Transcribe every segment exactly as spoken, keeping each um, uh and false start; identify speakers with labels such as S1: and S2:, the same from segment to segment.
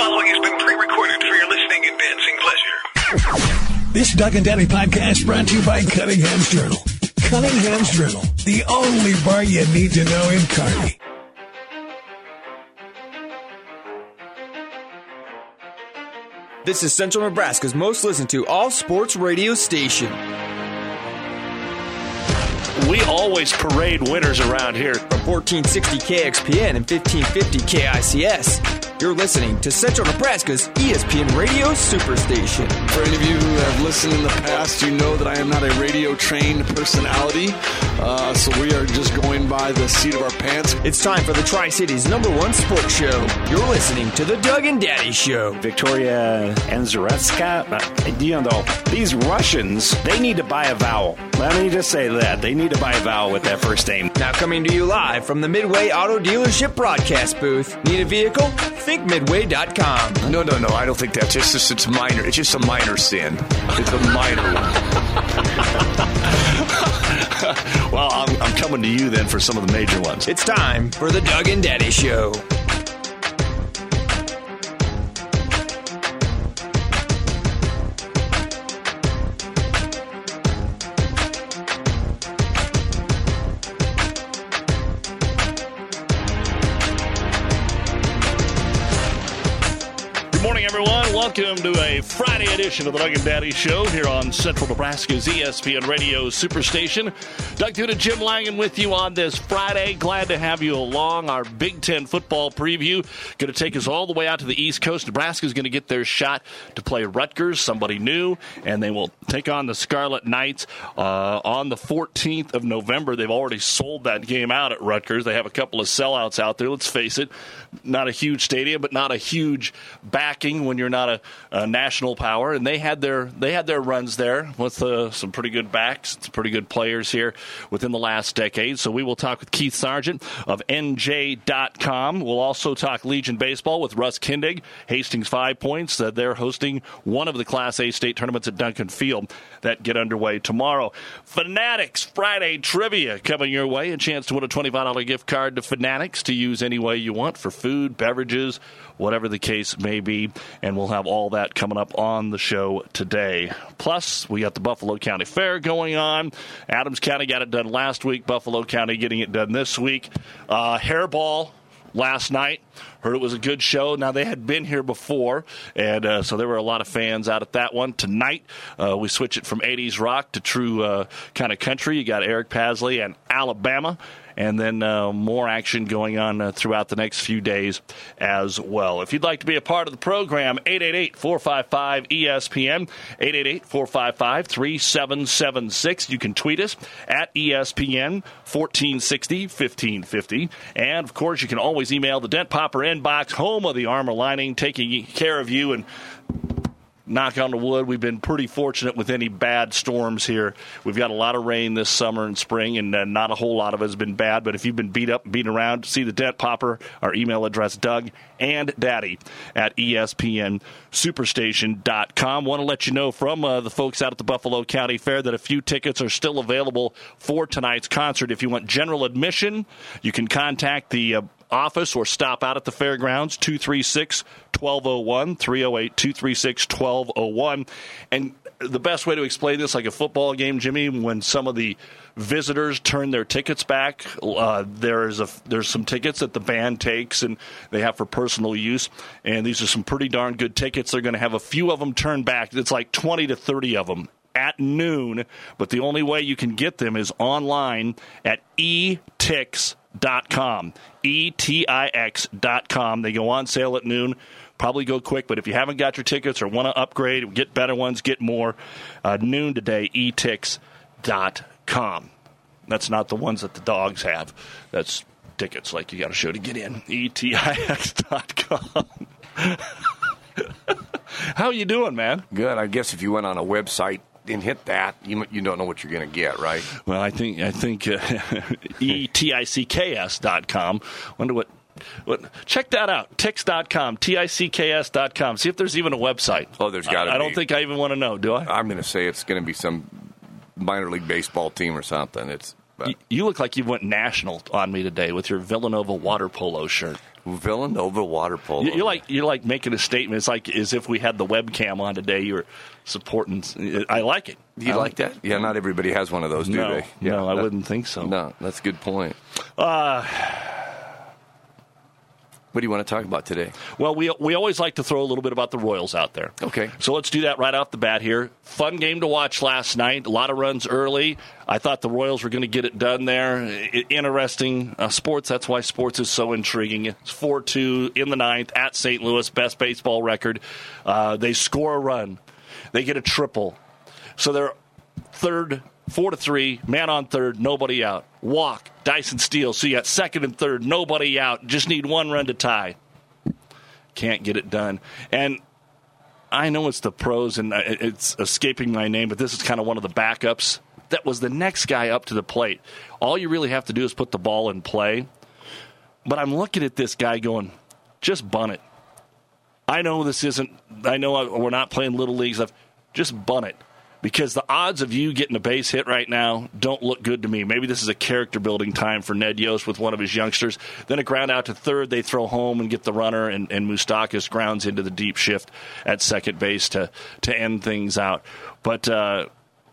S1: following has been pre-recorded for your listening and dancing pleasure.
S2: This Doug and Daddy podcast brought to you by Cunningham's Journal. Cunningham's Journal, the only bar you need to know in Kearney.
S3: This is Central Nebraska's most listened to all-sports radio station.
S4: We always parade winners around here.
S3: From fourteen sixty K X P N and fifteen fifty K I C S, you're listening to Central Nebraska's E S P N Radio Superstation.
S5: For any of you who have listened in the past, you know that I am not a radio-trained personality, uh, so we are just going by the seat of our pants.
S3: It's time for the Tri-City's number one sports show. You're listening to the Doug and Daddy Show.
S4: Victoria Anzaretska, uh, you know, these Russians, they need to buy a vowel. Let me just say that. They need to buy a vowel with that first name.
S3: Now coming to you live from the Midway Auto Dealership broadcast booth. Need a vehicle? Think Midway dot com.
S6: No, no, no. I don't think that's just, just it's minor. It's just a minor sin. It's a minor one.
S4: Well, I'm, I'm coming to you then for some of the major ones.
S3: It's time for the Doug and Daddy Show.
S4: Welcome to a Friday edition of the Doug and Daddy Show here on Central Nebraska's E S P N Radio Superstation. Doug Duda and Jim Langen with you on this Friday. Glad to have you along. Our Big Ten football preview going to take us all the way out to the East Coast. Nebraska's going to get their shot to play Rutgers, somebody new, and they will take on the Scarlet Knights uh, on the fourteenth of November. They've already sold that game out at Rutgers. They have a couple of sellouts out there. Let's face it, not a huge stadium, but not a huge backing when you're not a, a national power. And they had their they had their runs there with uh, some pretty good backs, some pretty good players here within the last decade. So we will talk with Keith Sargent of N J dot com. We'll also talk Legion Baseball with Russ Kindig. Hastings Five Points. Uh, they're hosting one of the Class A state tournaments at Duncan Field that get underway tomorrow. Fanatics Friday Trivia coming your way. A chance to win a twenty-five dollars gift card to Fanatics to use any way you want for food, beverages, whatever the case may be. And we'll have all that coming up on the show today. Plus, we got the Buffalo County Fair going on. Adams County got it done last week. Buffalo County getting it done this week. Uh, hairball last night. Heard it was a good show. Now, they had been here before, and uh, so there were a lot of fans out at that one. Tonight, uh, we switch it from eighties rock to true uh, kind of country. You got Eric Pasley and Alabama, and then uh, more action going on uh, throughout the next few days as well. If you'd like to be a part of the program, eight eight eight, four five five, E S P N, eight eight eight, four five five, three seven seven six. You can tweet us at E S P N fourteen sixty, fifteen fifty. And, of course, you can always email the Dent Popper inbox, home of the Armor Lining, taking care of you. And knock on the wood, we've been pretty fortunate with any bad storms here. We've got a lot of rain this summer and spring, and uh, not a whole lot of it has been bad. But if you've been beat up, beaten around, see the Dent Popper. Our email address, Doug and Daddy at E S P N superstation dot com. Want to let you know from uh, the folks out at the Buffalo County Fair that a few tickets are still available for tonight's concert. If you want general admission, you can contact the uh, office or stop out at the fairgrounds, two three six, one two zero one, three oh eight, two three six, one two zero one. And the best way to explain this, like a football game, Jimmy, when some of the visitors turn their tickets back, uh, there's a there's some tickets that the band takes and they have for personal use, and these are some pretty darn good tickets. They're going to have a few of them turned back. It's like twenty to thirty of them at noon, but the only way you can get them is online at e tix dot com, E T I X dot com. They go on sale at noon. Probably go quick, but if you haven't got your tickets or want to upgrade, get better ones, get more, uh, noon today, e tix dot com. That's not the ones that the dogs have. That's tickets like you got to show to get in, E T I X dot com. How you doing, man?
S6: Good. I guess if you went on a website and hit that, you you don't know what you're going to get, right?
S4: Well, I think I think uh, E T I C K S dot com. Wonder what. What, check that out, tix dot com, T I C K S dot com. See if there's even a website.
S6: Oh, there's got to be.
S4: I don't think I even want to know, do I?
S6: I'm going to say it's going to be some minor league baseball team or something. It's.
S4: You, you look like you went national on me today with your Villanova water polo shirt.
S7: Villanova water polo.
S4: You- You're like you're like making a statement. It's like as if we had the webcam on today. You're supporting. I like it.
S7: Do you
S4: I
S7: like that? Yeah, not everybody has one of those, do
S4: No,
S7: they? Yeah,
S4: no, I
S7: that-
S4: wouldn't think so.
S7: No, that's a good point.
S4: Uh,
S7: What do you want to talk about today?
S4: well, we we always like to throw a little bit about the Royals out there.
S7: Okay.
S4: So let's do that right off the bat here. Fun game to watch last night. A lot of runs early. I thought the Royals were going to get it done there. I- interesting uh, sports. That's why sports is so intriguing. It's four two in the ninth at Saint Louis. Best baseball record. Uh, they score a run. They get a triple. So they're third, four to three, man on third, nobody out. Walk, Dyson steals. So you got second and third, nobody out. Just need one run to tie. Can't get it done. And I know it's the pros, and it's escaping my name, but this is kind of one of the backups. That was the next guy up to the plate. All you really have to do is put the ball in play. But I'm looking at this guy going, just bunt it. I know this isn't, I know we're not playing little leagues. Just bunt it. Because the odds of you getting a base hit right now don't look good to me. Maybe this is a character-building time for Ned Yost with one of his youngsters. Then a ground out to third, they throw home and get the runner, and, and Moustakas grounds into the deep shift at second base to, to end things out. But uh,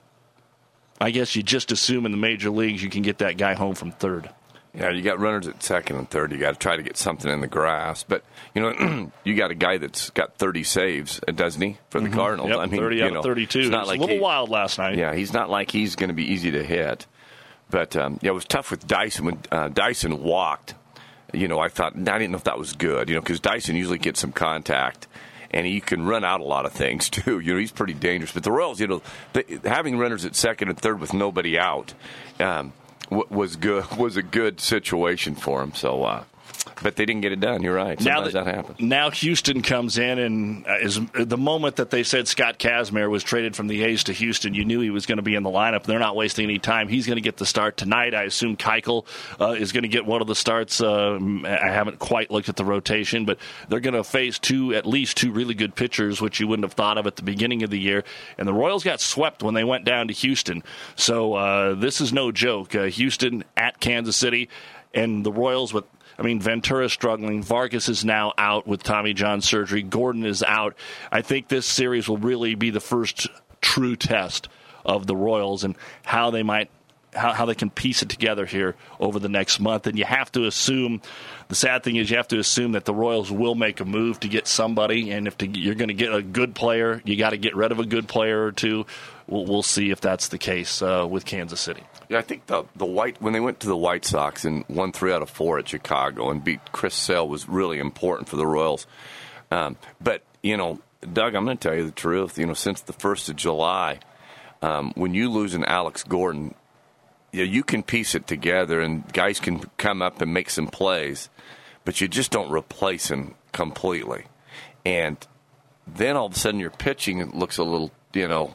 S4: I guess you just assume in the major leagues you can get that guy home from third.
S7: Yeah, you got runners at second and third. You got to try to get something in the grass. But, you know, you got a guy that's got thirty saves, doesn't he, for the Cardinals?
S4: Yep,
S7: I mean,
S4: thirty
S7: you
S4: out
S7: know,
S4: of thirty-two.
S7: It's
S4: It
S7: not
S4: was
S7: like
S4: a little
S7: he-
S4: wild last night.
S7: Yeah, he's not like he's going to be easy to hit. But, um, yeah, it was tough with Dyson. When uh, Dyson walked, you know, I thought, I didn't know if that was good, you know, because Dyson usually gets some contact. And he can run out a lot of things, too. You know, he's pretty dangerous. But the Royals, you know, they, having runners at second and third with nobody out um, w- was good. Was a good situation for him. So, uh, but they didn't get it done. You're right. Sometimes
S4: now
S7: that, that happens.
S4: Now Houston comes in, and uh, is the moment that they said Scott Kazmir was traded from the A's to Houston, you knew he was going to be in the lineup. They're not wasting any time. He's going to get the start tonight. I assume Keuchel uh, is going to get one of the starts. Uh, I haven't quite looked at the rotation, but they're going to face two, at least two really good pitchers, which you wouldn't have thought of at the beginning of the year. And the Royals got swept when they went down to Houston. So uh, this is no joke. Uh, Houston at Kansas City, and the Royals with I mean, Ventura is struggling. Vargas is now out with Tommy John surgery. Gordon is out. I think this series will really be the first true test of the Royals and how they might, how, how they can piece it together here over the next month. And you have to assume, the sad thing is you have to assume that the Royals will make a move to get somebody. And if to, you're going to get a good player, you got to get rid of a good player or two. We'll, we'll see if that's the case uh, with Kansas City.
S7: Yeah, I think the the White when they went to the White Sox and won three out of four at Chicago and beat Chris Sale was really important for the Royals. Um, but you know, Doug, I'm going to tell you the truth. You know, since the first of July, um, when you lose an Alex Gordon, yeah, you can piece it together and guys can come up and make some plays, but you just don't replace him completely. And then all of a sudden, your pitching looks a little, you know.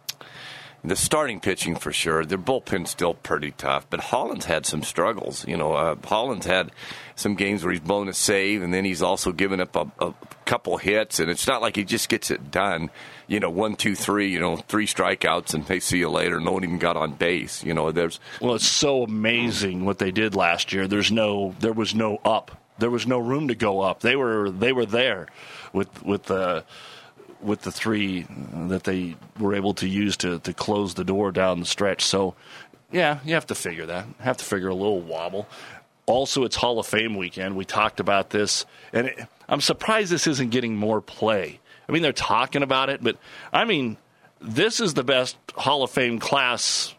S7: The starting pitching for sure. Their bullpen's still pretty tough, but Holland's had some struggles. You know, uh, Holland's had some games where he's blown a save, and then he's also given up a, a couple hits, and it's not like he just gets it done. You know, one, two, three. You know, three strikeouts, and they see you later. No one even got on base. You know, there's
S4: well, it's so amazing what they did last year. There's no, there was no up. There was no room to go up. They were, they were there with with the. with the three that they were able to use to, to close the door down the stretch. So, yeah, you have to figure that. Have to figure a little wobble. Also, it's Hall of Fame weekend. We talked about this, and it, I'm surprised this isn't getting more play. I mean, they're talking about it, but, I mean, this is the best Hall of Fame class,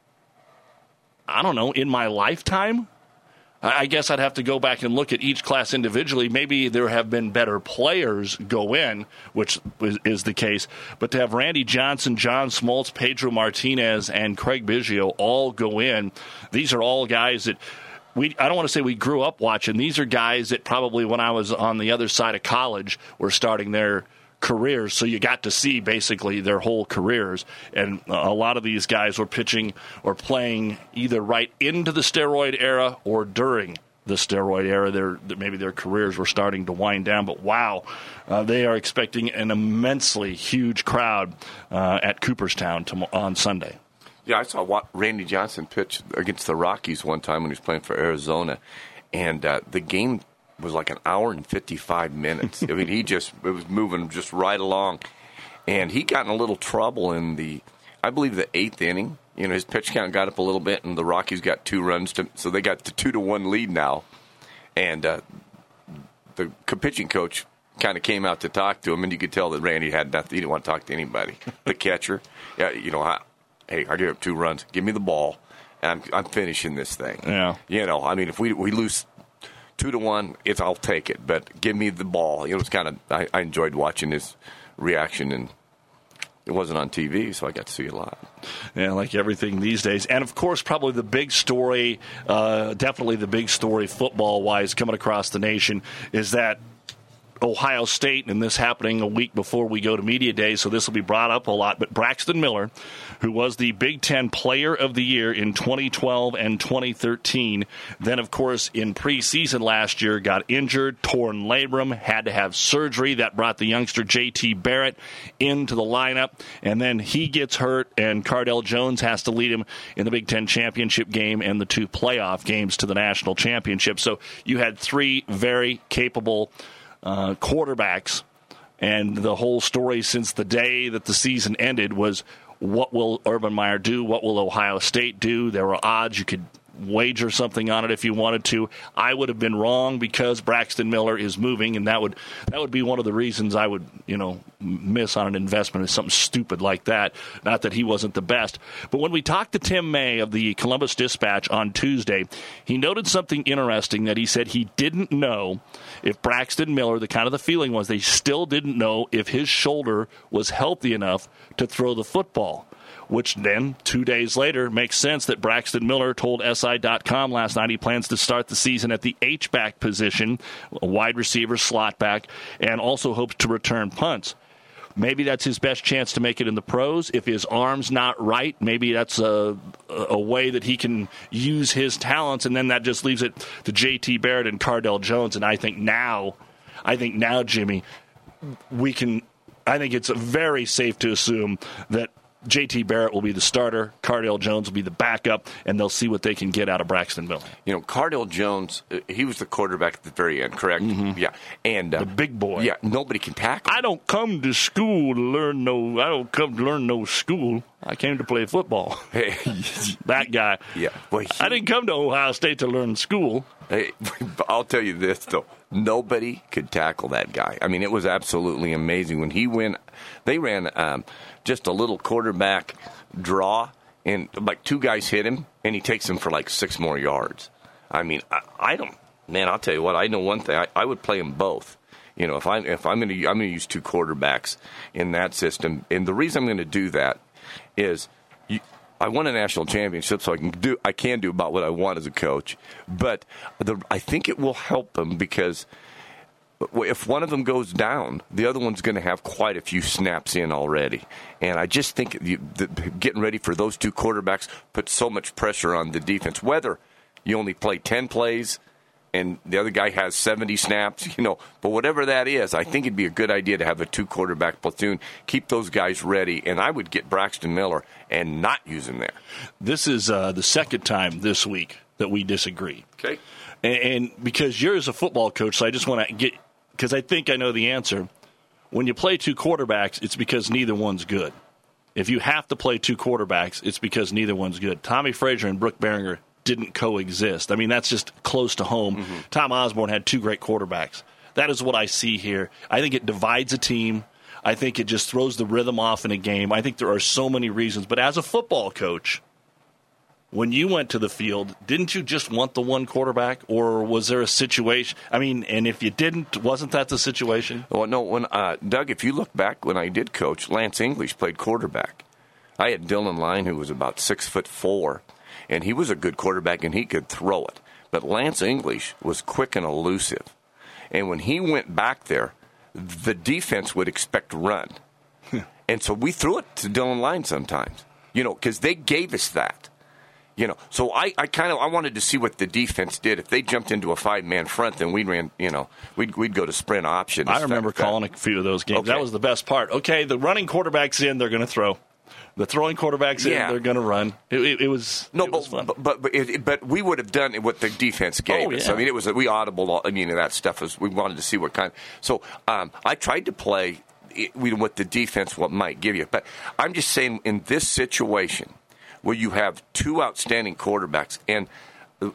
S4: I don't know, in my lifetime? I guess I'd have to go back and look at each class individually. Maybe there have been better players go in, which is the case. But to have Randy Johnson, John Smoltz, Pedro Martinez, and Craig Biggio all go in, these are all guys that we, I don't want to say we grew up watching. These are guys that probably when I was on the other side of college were starting their careers, so you got to see basically their whole careers, and a lot of these guys were pitching or playing either right into the steroid era or during the steroid era. Their maybe their careers were starting to wind down, but wow, uh, they are expecting an immensely huge crowd uh, at Cooperstown tom- on Sunday.
S7: Yeah, I saw Randy Johnson pitch against the Rockies one time when he was playing for Arizona, and uh, the game was like an hour and fifty-five minutes. I mean, he just it was moving just right along. And he got in a little trouble in the, I believe, the eighth inning. You know, his pitch count got up a little bit, and the Rockies got two runs, to, so they got the two to one lead now. And uh, the pitching coach kind of came out to talk to him, and you could tell that Randy had nothing. He didn't want to talk to anybody. The catcher, yeah, you know, I, hey, I give up two runs. Give me the ball, and I'm, I'm finishing this thing.
S4: Yeah,
S7: you know, I mean, if we we lose two to one, it's I'll take it, but give me the ball. You know, it's kind of I, I enjoyed watching his reaction, and it wasn't on T V, so I got to see it a lot.
S4: Yeah, like everything these days. And, of course, probably the big story, uh, definitely the big story football-wise coming across the nation is that Ohio State, and this happening a week before we go to Media Day, so this will be brought up a lot, but Braxton Miller, who was the Big Ten Player of the Year in twenty twelve and twenty thirteen, then, of course, in preseason last year, got injured, torn labrum, had to have surgery. That brought the youngster J T Barrett into the lineup, and then he gets hurt, and Cardell Jones has to lead him in the Big Ten championship game and the two playoff games to the national championship. So you had three very capable Uh, quarterbacks, and the whole story since the day that the season ended was, what will Urban Meyer do? What will Ohio State do? There were odds you could wager something on it if you wanted to. I would have been wrong because Braxton Miller is moving, and that would that would be one of the reasons I would, you know, miss on an investment is something stupid like that. Not that he wasn't the best. But when we talked to Tim May of the Columbus Dispatch on Tuesday, he noted something interesting that he said he didn't know if Braxton Miller, the kind of the feeling was they still didn't know if his shoulder was healthy enough to throw the football. Which then, two days later, makes sense that Braxton Miller told S I dot com last night he plans to start the season at the H-back position, a wide receiver, slot back, and also hopes to return punts. Maybe that's his best chance to make it in the pros. If his arm's not right, maybe that's a, a way that he can use his talents, and then that just leaves it to J T Barrett and Cardell Jones. And I think now, I think now, Jimmy, we can, I think it's very safe to assume that J T Barrett will be the starter, Cardell Jones will be the backup, and they'll see what they can get out of Braxton Miller.
S7: You know, Cardell Jones, uh, he was the quarterback at the very end, correct?
S4: Mm-hmm.
S7: Yeah, and uh,
S4: the big boy.
S7: Yeah, nobody can tackle.
S4: I don't come to school to learn no. I don't come to learn no school. I came to play football.
S7: Hey,
S4: that guy.
S7: Yeah, well, he,
S4: I didn't come to Ohio State to learn school.
S7: Hey, I'll tell you this though. Nobody could tackle that guy. I mean, it was absolutely amazing when he went. They ran um, just a little quarterback draw, and like two guys hit him, and he takes them for like six more yards. I mean, I, I don't. Man, I'll tell you what. I know one thing. I, I would play them both. You know, if I if I'm going to I'm going to use two quarterbacks in that system, and the reason I'm going to do that is. You, I won a national championship, so I can do I can do about what I want as a coach. But the, I think it will help them because if one of them goes down, the other one's going to have quite a few snaps in already. And I just think you, the, getting ready for those two quarterbacks puts so much pressure on the defense. Whether you only play ten plays and the other guy has seventy snaps, you know, but whatever that is, I think it'd be a good idea to have a two-quarterback platoon, keep those guys ready, and I would get Braxton Miller and not use him there.
S4: This is uh, the second time this week that we disagree.
S7: Okay.
S4: And, and because you're as a football coach, so I just want to get, because I think I know the answer. When you play two quarterbacks, it's because neither one's good. If you have to play two quarterbacks, it's because neither one's good. Tommy Frazier and Brooke Behringer didn't coexist. I mean, that's just close to home. Mm-hmm. Tom Osborne had two great quarterbacks. That is what I see here. I think it divides a team. I think it just throws the rhythm off in a game. I think there are so many reasons. But as a football coach, when you went to the field, didn't you just want the one quarterback, or was there a situation? I mean, and if you didn't, wasn't that the situation?
S7: Well, no. When uh, Doug, if you look back when I did coach, Lance English played quarterback. I had Dylan Line, who was about six foot four. And he was a good quarterback, and he could throw it. But Lance English was quick and elusive. And when he went back there, the defense would expect to run. And so we threw it to Dylan Line sometimes, you know, because they gave us that. You know, so I, I kind of I wanted to see what the defense did. If they jumped into a five-man front, then we ran, you know, we'd we'd go to sprint option.
S4: I remember calling a few of those games. Okay. That was the best part. Okay, the running quarterback's in, they're going to throw. The throwing quarterbacks
S7: yeah.
S4: in, they're going to run. It, it, it was
S7: no,
S4: it
S7: but,
S4: was fun.
S7: but but but, it, but we would have done what the defense gave
S4: oh,
S7: us.
S4: yeah.
S7: I mean, it was we audible. I mean, that stuff was we wanted to see what kind. So um, I tried to play it, what the defense what might give you, but I'm just saying in this situation where you have two outstanding quarterbacks and. The,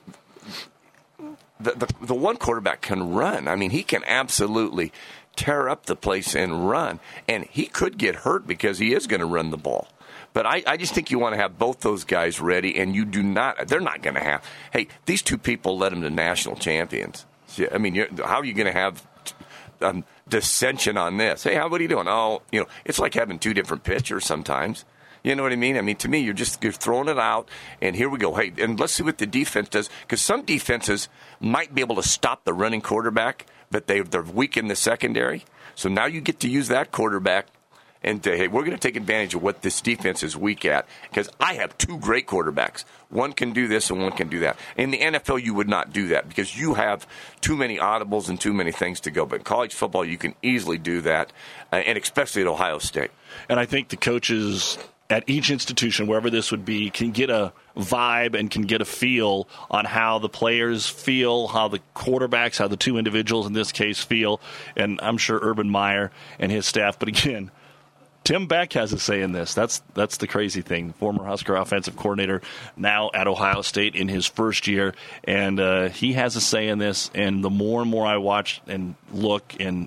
S7: The, the the one quarterback can run. I mean, he can absolutely tear up the place and run. And he could get hurt because he is going to run the ball. But I, I just think you want to have both those guys ready, and you do not. They're not going to have. Hey, these two people led them to national champions. I mean, you're, how are you going to have um, dissension on this? Hey, how what are you doing? Oh, you know, it's like having two different pitchers sometimes. You know what I mean? I mean, to me, you're just you're throwing it out, and here we go. Hey, and let's see what the defense does, because some defenses might be able to stop the running quarterback, but they, they're weak in the secondary. So now you get to use that quarterback, and uh, hey, we're going to take advantage of what this defense is weak at, because I have two great quarterbacks. One can do this and one can do that. In the N F L, you would not do that because you have too many audibles and too many things to go. But in college football, you can easily do that, uh, and especially at Ohio State.
S4: And I think the coaches at each institution, wherever this would be, can get a vibe and can get a feel on how the players feel, how the quarterbacks, how the two individuals in this case feel. And I'm sure Urban Meyer and his staff. But again, Tim Beck has a say in this. That's that's the crazy thing. Former Husker offensive coordinator, now at Ohio State in his first year. And uh, he has a say in this. And the more and more I watch and look, and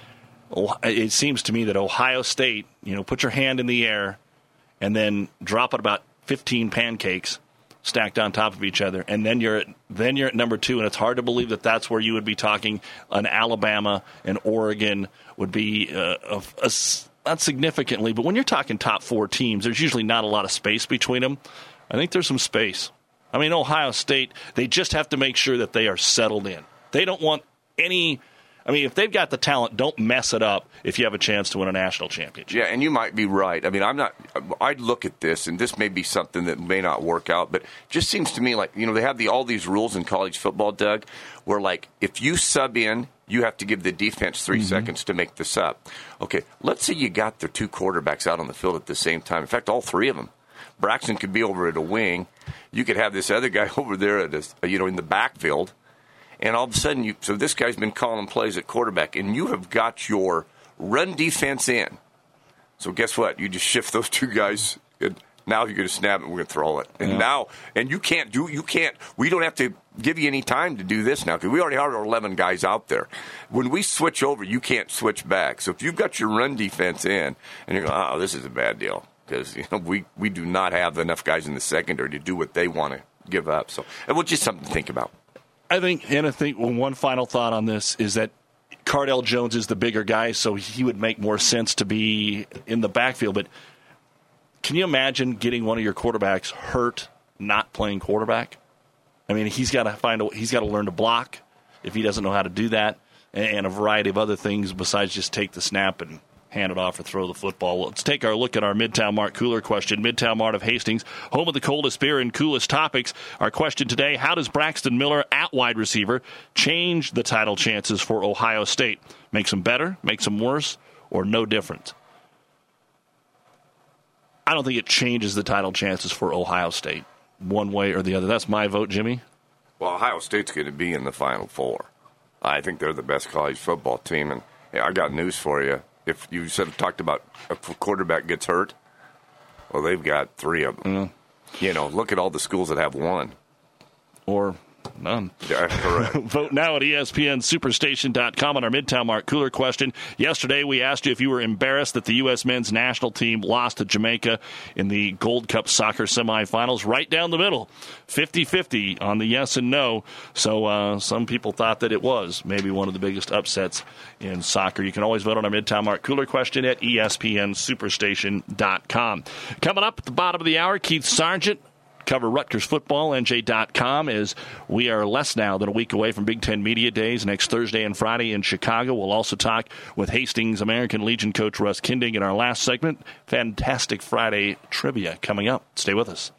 S4: it seems to me that Ohio State, you know, put your hand in the air and then drop it about fifteen pancakes stacked on top of each other, and then you're at, then you're at number two, and it's hard to believe that that's where you would be talking. An Alabama and Oregon would be uh, a, a, not significantly, but when you're talking top four teams, there's usually not a lot of space between them. I think there's some space. I mean, Ohio State, they just have to make sure that they are settled in. They don't want any. I mean, if they've got the talent, don't mess it up if you have a chance to win a national championship.
S7: Yeah, and you might be right. I mean, I'm not – I'd look at this, and this may be something that may not work out, but it just seems to me like, you know, they have the all these rules in college football, Doug, where, like, if you sub in, you have to give the defense three mm-hmm. seconds to make the sub. Okay, let's say you got their two quarterbacks out on the field at the same time. In fact, all three of them. Braxton could be over at a wing. You could have this other guy over there at a, you know, in the backfield. And all of a sudden, you so this guy's been calling plays at quarterback, and you have got your run defense in. So guess what? You just shift those two guys, and now you're going to snap it, and we're going to throw it. And yeah. now, and you can't do, you can't, we don't have to give you any time to do this now, because we already have our eleven guys out there. When we switch over, you can't switch back. So if you've got your run defense in, and you're going, oh, this is a bad deal, because you know, we, we do not have enough guys in the secondary to do what they want to give up. So it was just something to think about.
S4: I think, and I think well, one final thought on this is that Cardell Jones is the bigger guy, so he would make more sense to be in the backfield. But can you imagine getting one of your quarterbacks hurt, not playing quarterback? I mean, he's got to find a, he's got to learn to block if he doesn't know how to do that, and a variety of other things besides just take the snap and hand it off or throw the football. Let's take our look at our Midtown Mart cooler question. Midtown Mart of Hastings, home of the coldest beer and coolest topics. Our question today, how does Braxton Miller at wide receiver change the title chances for Ohio State? Makes them better, makes them worse, or no different? I don't think it changes the title chances for Ohio State one way or the other. That's my vote, Jimmy.
S7: Well, Ohio State's going to be in the Final Four. I think they're the best college football team, and hey, I got news for you. If you said talked about if a quarterback gets hurt, well, they've got three of them. Mm-hmm. You know, look at all the schools that have one.
S4: Or none.
S7: Yeah, correct.
S4: Vote now at E S P N Superstation dot com on our Midtown Mart Cooler question. Yesterday, we asked you if you were embarrassed that the U S men's national team lost to Jamaica in the Gold Cup soccer semifinals. Right down the middle, fifty-fifty on the yes and no. So uh, some people thought that it was maybe one of the biggest upsets in soccer. You can always vote on our Midtown Mart Cooler question at E S P N Superstation dot com. Coming up at the bottom of the hour, Keith Sargent. Cover Rutgers football, N J dot com, as we are less now than a week away from Big Ten Media Days next Thursday and Friday in Chicago. We'll also talk with Hastings American Legion coach Russ Kinding in our last segment. Fantastic Friday trivia coming up. Stay with us.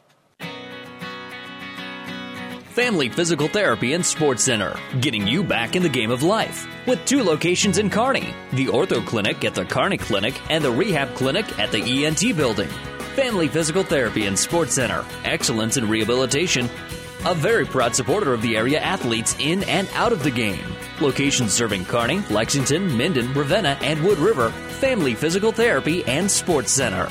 S8: Family Physical Therapy and Sports Center, getting you back in the game of life. With two locations in Kearney, the Ortho Clinic at the Kearney Clinic and the Rehab Clinic at the E N T Building. Family Physical Therapy and Sports Center, excellence in rehabilitation. A very proud supporter of the area athletes in and out of the game. Locations serving Kearney, Lexington, Minden, Ravenna, and Wood River. Family Physical Therapy and Sports Center.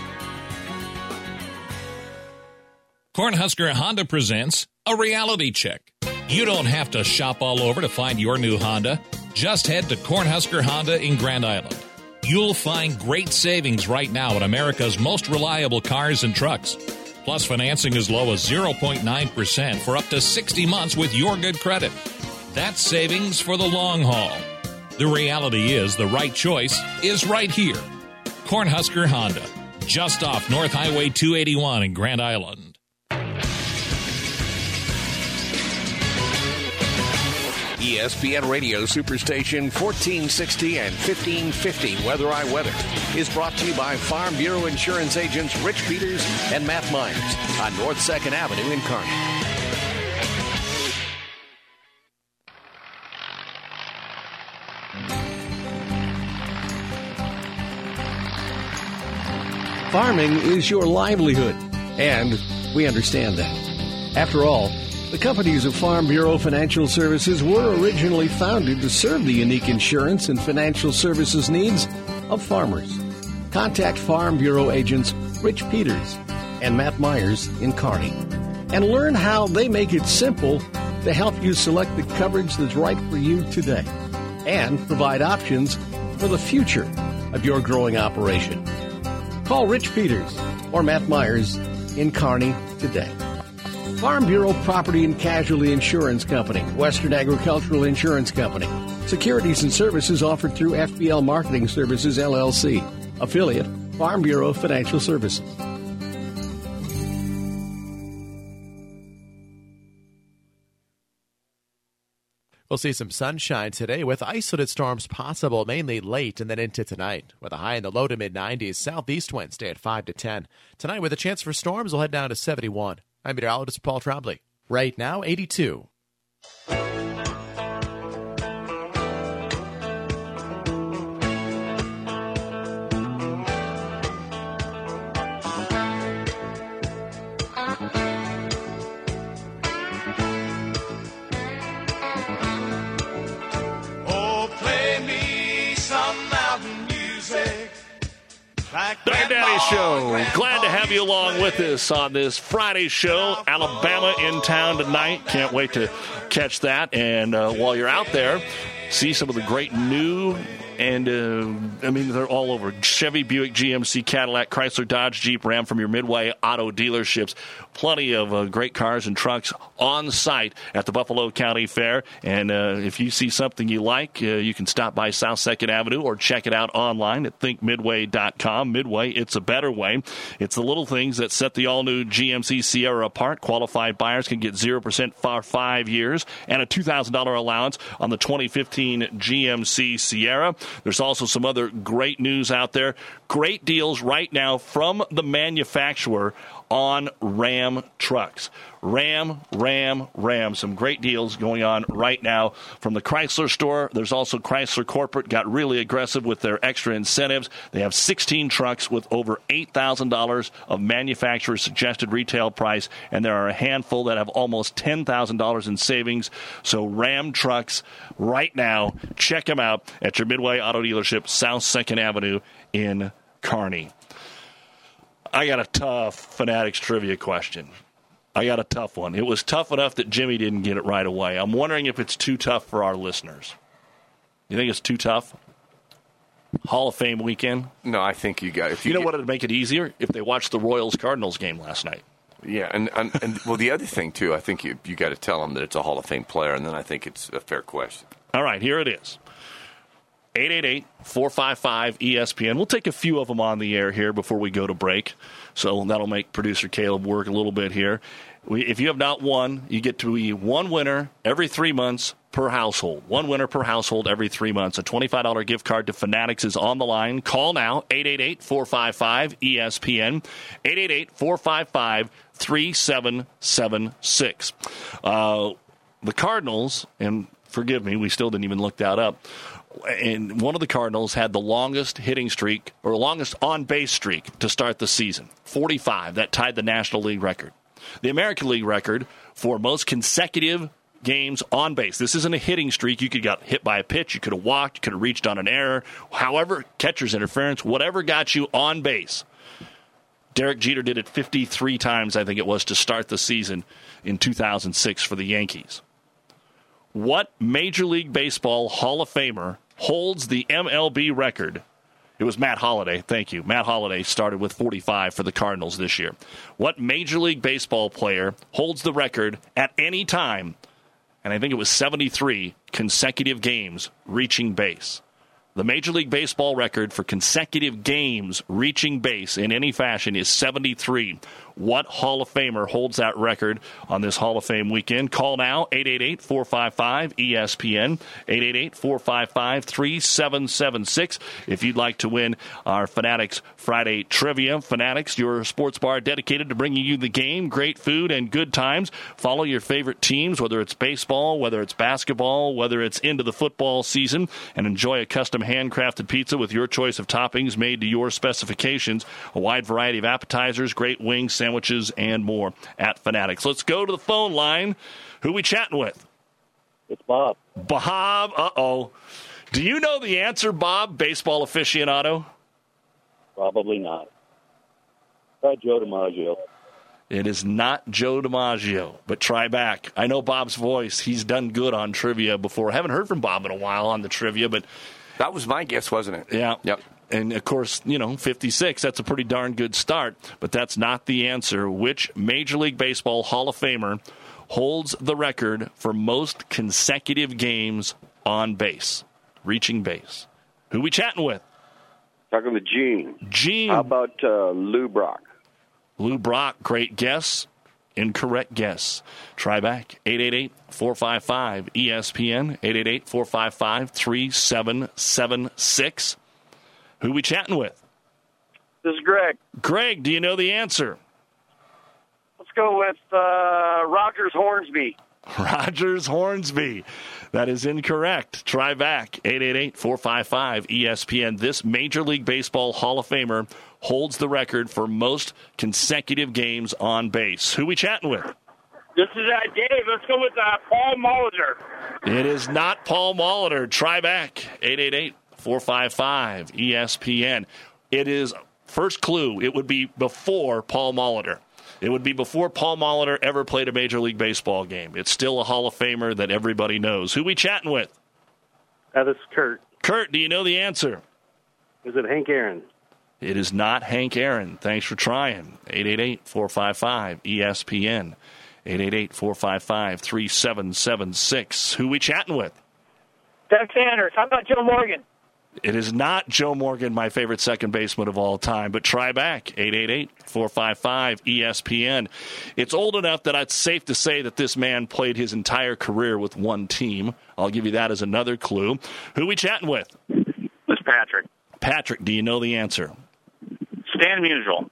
S9: Cornhusker Honda presents a reality check. You don't have to shop all over to find your new Honda. Just head to Cornhusker Honda in Grand Island. You'll find great savings right now at America's most reliable cars and trucks. Plus financing as low as zero point nine percent for up to sixty months with your good credit. That's savings for the long haul. The reality is the right choice is right here. Cornhusker Honda, just off North Highway two eighty-one in Grand Island.
S10: E S P N Radio Superstation fourteen sixty and fifteen fifty Weather I Weather is brought to you by Farm Bureau Insurance agents Rich Peters and Matt Myers on North second Avenue in Kearney. Farming is your livelihood, and we understand that. After all, the companies of Farm Bureau Financial Services were originally founded to serve the unique insurance and financial services needs of farmers. Contact Farm Bureau agents Rich Peters and Matt Myers in Kearney and learn how they make it simple to help you select the coverage that's right for you today and provide options for the future of your growing operation. Call Rich Peters or Matt Myers in Kearney today. Farm Bureau Property and Casualty Insurance Company, Western Agricultural Insurance Company. Securities and services offered through F B L Marketing Services, L L C. Affiliate, Farm Bureau Financial Services.
S11: We'll see some sunshine today with isolated storms possible mainly late and then into tonight. With a high in the low to mid nineties, southeast winds stay at five to ten. Tonight with a chance for storms, we'll head down to seventy-one. I'm meteorologist Paul Trombley. Right now, eighty-two.
S12: Oh, play me some mountain music.
S4: Doug and Daddy Show. Glad to have you along with us on this Friday show. Alabama in town tonight. Can't wait to catch that. And uh, while you're out there, see some of the great new and, uh, I mean, they're all over. Chevy, Buick, G M C, Cadillac, Chrysler, Dodge, Jeep, Ram from your Midway Auto dealerships. Plenty of uh, great cars and trucks on site at the Buffalo County Fair. And uh, if you see something you like, uh, you can stop by South second Avenue or check it out online at think midway dot com. Midway, it's a better way. It's the little things that set the all-new G M C Sierra apart. Qualified buyers can get zero percent for five years and a two thousand dollars allowance on the twenty fifteen G M C Sierra. There's also some other great news out there. Great deals right now from the manufacturer on Ram trucks. Ram, Ram, Ram. Some great deals going on right now from the Chrysler store. There's also Chrysler Corporate got really aggressive with their extra incentives. They have sixteen trucks with over eight thousand dollars of manufacturer suggested retail price, and there are a handful that have almost ten thousand dollars in savings. So Ram trucks right now. Check them out at your Midway Auto dealership, South second Avenue in Kearney. I got a tough Fanatics trivia question. I got a tough one. It was tough enough that Jimmy didn't get it right away. I'm wondering if it's too tough for our listeners. You think it's too tough? Hall of Fame weekend?
S7: No, I think you got. If
S4: you,
S7: you
S4: know
S7: get,
S4: what would make it easier? If they watched the Royals-Cardinals game last night.
S7: Yeah, and, and, and well, the other thing, too, I think you you got to tell them that it's a Hall of Fame player, and then I think it's a fair question.
S4: All right, here it is. eight eight eight, four five five, E S P N. We'll take a few of them on the air here before we go to break. So that'll make producer Caleb work a little bit here. We, if you have not won, you get to be one winner every three months per household. One winner per household every three months. A twenty-five dollars gift card to Fanatics is on the line. Call now, eight eight eight, four five five, E S P N, eight eight eight, four five five, three seven seven six. Uh, the Cardinals, and forgive me, we still didn't even look that up, and one of the Cardinals had the longest hitting streak or longest on-base streak to start the season, forty-five. That tied the National League record. The American League record for most consecutive games on base. This isn't a hitting streak. You could have got hit by a pitch. You could have walked. You could have reached on an error. However, catcher's interference, whatever got you on base. Derek Jeter did it fifty-three times, I think it was, to start the season in two thousand six for the Yankees. What Major League Baseball Hall of Famer holds the M L B record? It was Matt Holliday. Thank you. Matt Holliday started with forty-five for the Cardinals this year. What Major League Baseball player holds the record at any time, and I think it was seventy-three consecutive games reaching base? The Major League Baseball record for consecutive games reaching base in any fashion is seventy-three. What Hall of Famer holds that record on this Hall of Fame weekend? Call now, eight eight eight, four five five, E S P N, eight eight eight, four five five, three seven seven six. If you'd like to win our Fanatics Friday Trivia. Fanatics, your sports bar dedicated to bringing you the game, great food, and good times. Follow your favorite teams, whether it's baseball, whether it's basketball, whether it's into the football season, and enjoy a custom handcrafted pizza with your choice of toppings made to your specifications, a wide variety of appetizers, great wings, sandwiches, and more at Fanatics. Let's go to the phone line. Who we chatting with?
S13: It's Bob.
S4: Bob, uh-oh. Do you know the answer, Bob, baseball aficionado?
S13: Probably not. Try Joe DiMaggio.
S4: It is not Joe DiMaggio, but try back. I know Bob's voice. He's done good on trivia before. I haven't heard from Bob in a while on the trivia, but...
S7: That was my guess, wasn't it?
S4: Yeah.
S7: Yep.
S4: And, of course, you know, fifty-six, that's a pretty darn good start, but that's not the answer. Which Major League Baseball Hall of Famer holds the record for most consecutive games on base, reaching base? Who we chatting with?
S14: Talking with Gene.
S4: Gene.
S14: How about uh, Lou Brock?
S4: Lou Brock, great guess. Incorrect guess. Try back. eight eight eight, four five five, E S P N, eight eight eight, four five five, three seven seven six. Who we chatting with?
S15: This is Greg.
S4: Greg, do you know the answer?
S15: Let's go with uh, Rogers Hornsby.
S4: Rogers Hornsby. That is incorrect. Try back. eight eight eight, four five five, E S P N. This Major League Baseball Hall of Famer holds the record for most consecutive games on base. Who we chatting with?
S15: This is uh, Dave. Let's go with uh, Paul Molitor.
S4: It is not Paul Molitor. Try back. eight eight eight, four five five, E S P N. It is, first clue, it would be before Paul Molitor. It would be before Paul Molitor ever played a Major League Baseball game. It's still a Hall of Famer that everybody knows. Who we chatting with?
S16: Uh, this is Kurt.
S4: Kurt, do you know the answer?
S16: Is it Hank Aaron?
S4: It is not Hank Aaron. Thanks for trying. eight eight eight, four five five, E S P N. eight eight eight, four five five, three seven seven six. Who we chatting with?
S15: Doug Sanders. How about Joe Morgan?
S4: It is not Joe Morgan, my favorite second baseman of all time, but try back. eight eight eight, four five five, E S P N. It's old enough that it's safe to say that this man played his entire career with one team. I'll give you that as another clue. Who we chatting with?
S15: This is Patrick.
S4: Patrick, do you know the answer?
S15: Stan Musial.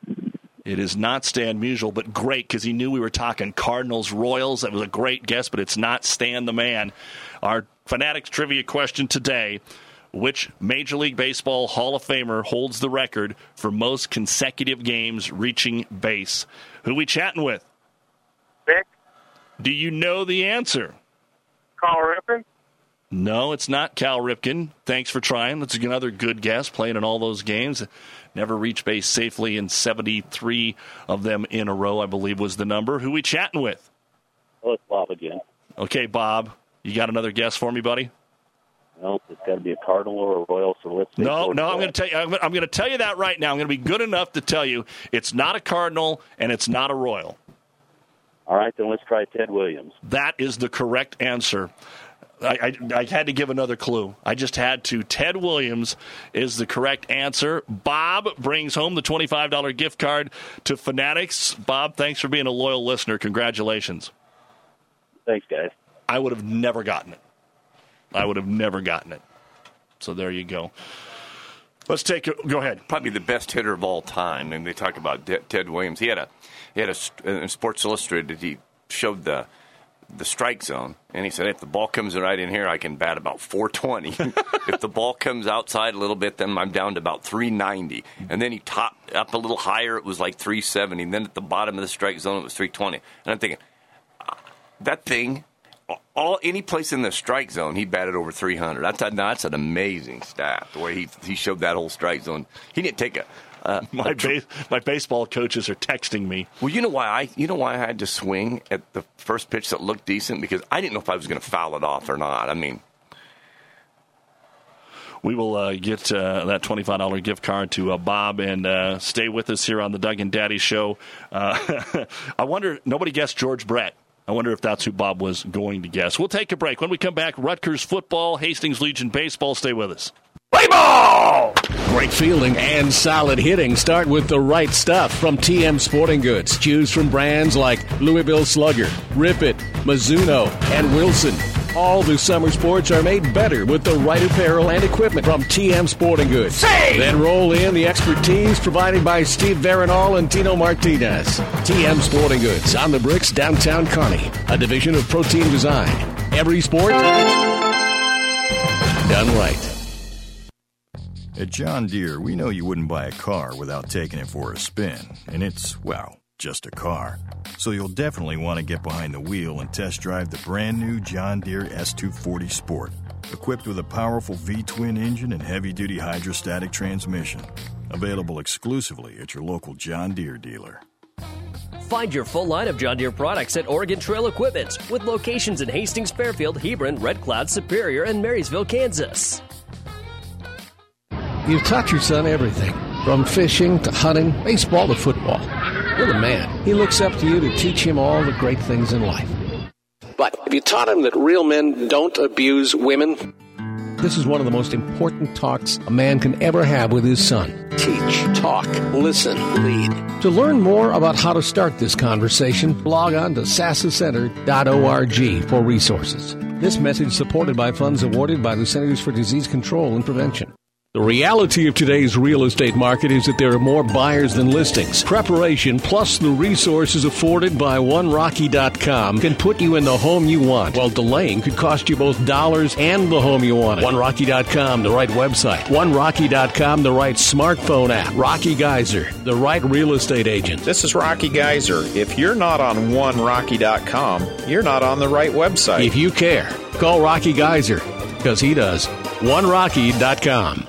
S4: It is not Stan Musial, but great, because he knew we were talking Cardinals, Royals. That was a great guess, but it's not Stan the Man. Our Fanatics trivia question today: which Major League Baseball Hall of Famer holds the record for most consecutive games reaching base? Who we chatting with?
S15: Vic.
S4: Do you know the answer?
S15: Carl Ripken.
S4: No, it's not Cal Ripken. Thanks for trying. That's another good guess, playing in all those games. Never reached base safely in seventy-three of them in a row, I believe was the number. Who we chatting with?
S13: Oh, it's Bob again.
S4: Okay, Bob. You got another guess for me, buddy?
S13: No, it's got to be a Cardinal or a Royal, so let's say
S4: No, no, I'm going to tell you. I'm, I'm going to tell you that right now. I'm going to be good enough to tell you it's not a Cardinal and it's not a Royal.
S13: All right, then let's try Ted Williams.
S4: That is the correct answer. I, I, I had to give another clue. I just had to. Ted Williams is the correct answer. Bob brings home the twenty-five dollars gift card to Fanatics. Bob, thanks for being a loyal listener. Congratulations.
S13: Thanks, guys.
S4: I would have never gotten it. I would have never gotten it. So there you go. Let's take it. Go ahead.
S7: Probably the best hitter of all time. And they talk about De- Ted Williams. He had a, he had a, in Sports Illustrated, he showed the the strike zone, and he said, if the ball comes right in here, I can bat about four twenty. If the ball comes outside a little bit, then I'm down to about three ninety. And then he topped up a little higher, it was like three seventy. And then at the bottom of the strike zone, it was three twenty. And I'm thinking, that thing, all any place in the strike zone, he batted over three hundred. That's, a, that's an amazing stat, the way he, he showed that whole strike zone. He didn't take a... Uh,
S4: my base, my baseball coaches are texting me.
S7: Well, you know why I you know why I had to swing at the first pitch that looked decent, because I didn't know if I was going to foul it off or not. I mean,
S4: we will uh, get uh, that twenty-five dollars gift card to uh, Bob, and uh, stay with us here on the Doug and Daddy Show. Uh, I wonder, nobody guessed George Brett. I wonder if that's who Bob was going to guess. We'll take a break. When we come back, Rutgers football, Hastings Legion baseball. Stay with us.
S10: Play ball! Great fielding and solid hitting start with the right stuff from T M Sporting Goods. Choose from brands like Louisville Slugger, Rip It, Mizuno, and Wilson. All the summer sports are made better with the right apparel and equipment from T M Sporting Goods. Say! Then roll in the expertise provided by Steve Veronal and Tino Martinez. T M Sporting Goods on the Bricks, downtown Kearney, a division of Protein Design. Every sport done right.
S17: At John Deere, we know you wouldn't buy a car without taking it for a spin, and it's, well, just a car. So you'll definitely want to get behind the wheel and test drive the brand new John Deere S two forty Sport, equipped with a powerful V-twin engine and heavy-duty hydrostatic transmission. Available exclusively at your local John Deere dealer.
S18: Find your full line of John Deere products at Oregon Trail Equipment, with locations in Hastings, Fairfield, Hebron, Red Cloud, Superior, and Marysville, Kansas.
S10: You've taught your son everything, from fishing to hunting, baseball to football. You're the man. He looks up to you to teach him all the great things in life. But have you taught him that real men don't abuse women? This is one of the most important talks a man can ever have with his son. Teach, talk, listen, lead. To learn more about how to start this conversation, log on to sassa center dot org for resources. This message supported by funds awarded by the Centers for Disease Control and Prevention. The reality of today's real estate market is that there are more buyers than listings. Preparation plus the resources afforded by one rocky dot com can put you in the home you want, while delaying could cost you both dollars and the home you want. one rocky dot com, the right website. one rocky dot com, the right smartphone app. Rocky Geyser, the right real estate agent.
S19: This is Rocky Geyser. If you're not on one rocky dot com, you're not on the right website.
S10: If you care, call Rocky Geyser, because he does. one rocky dot com.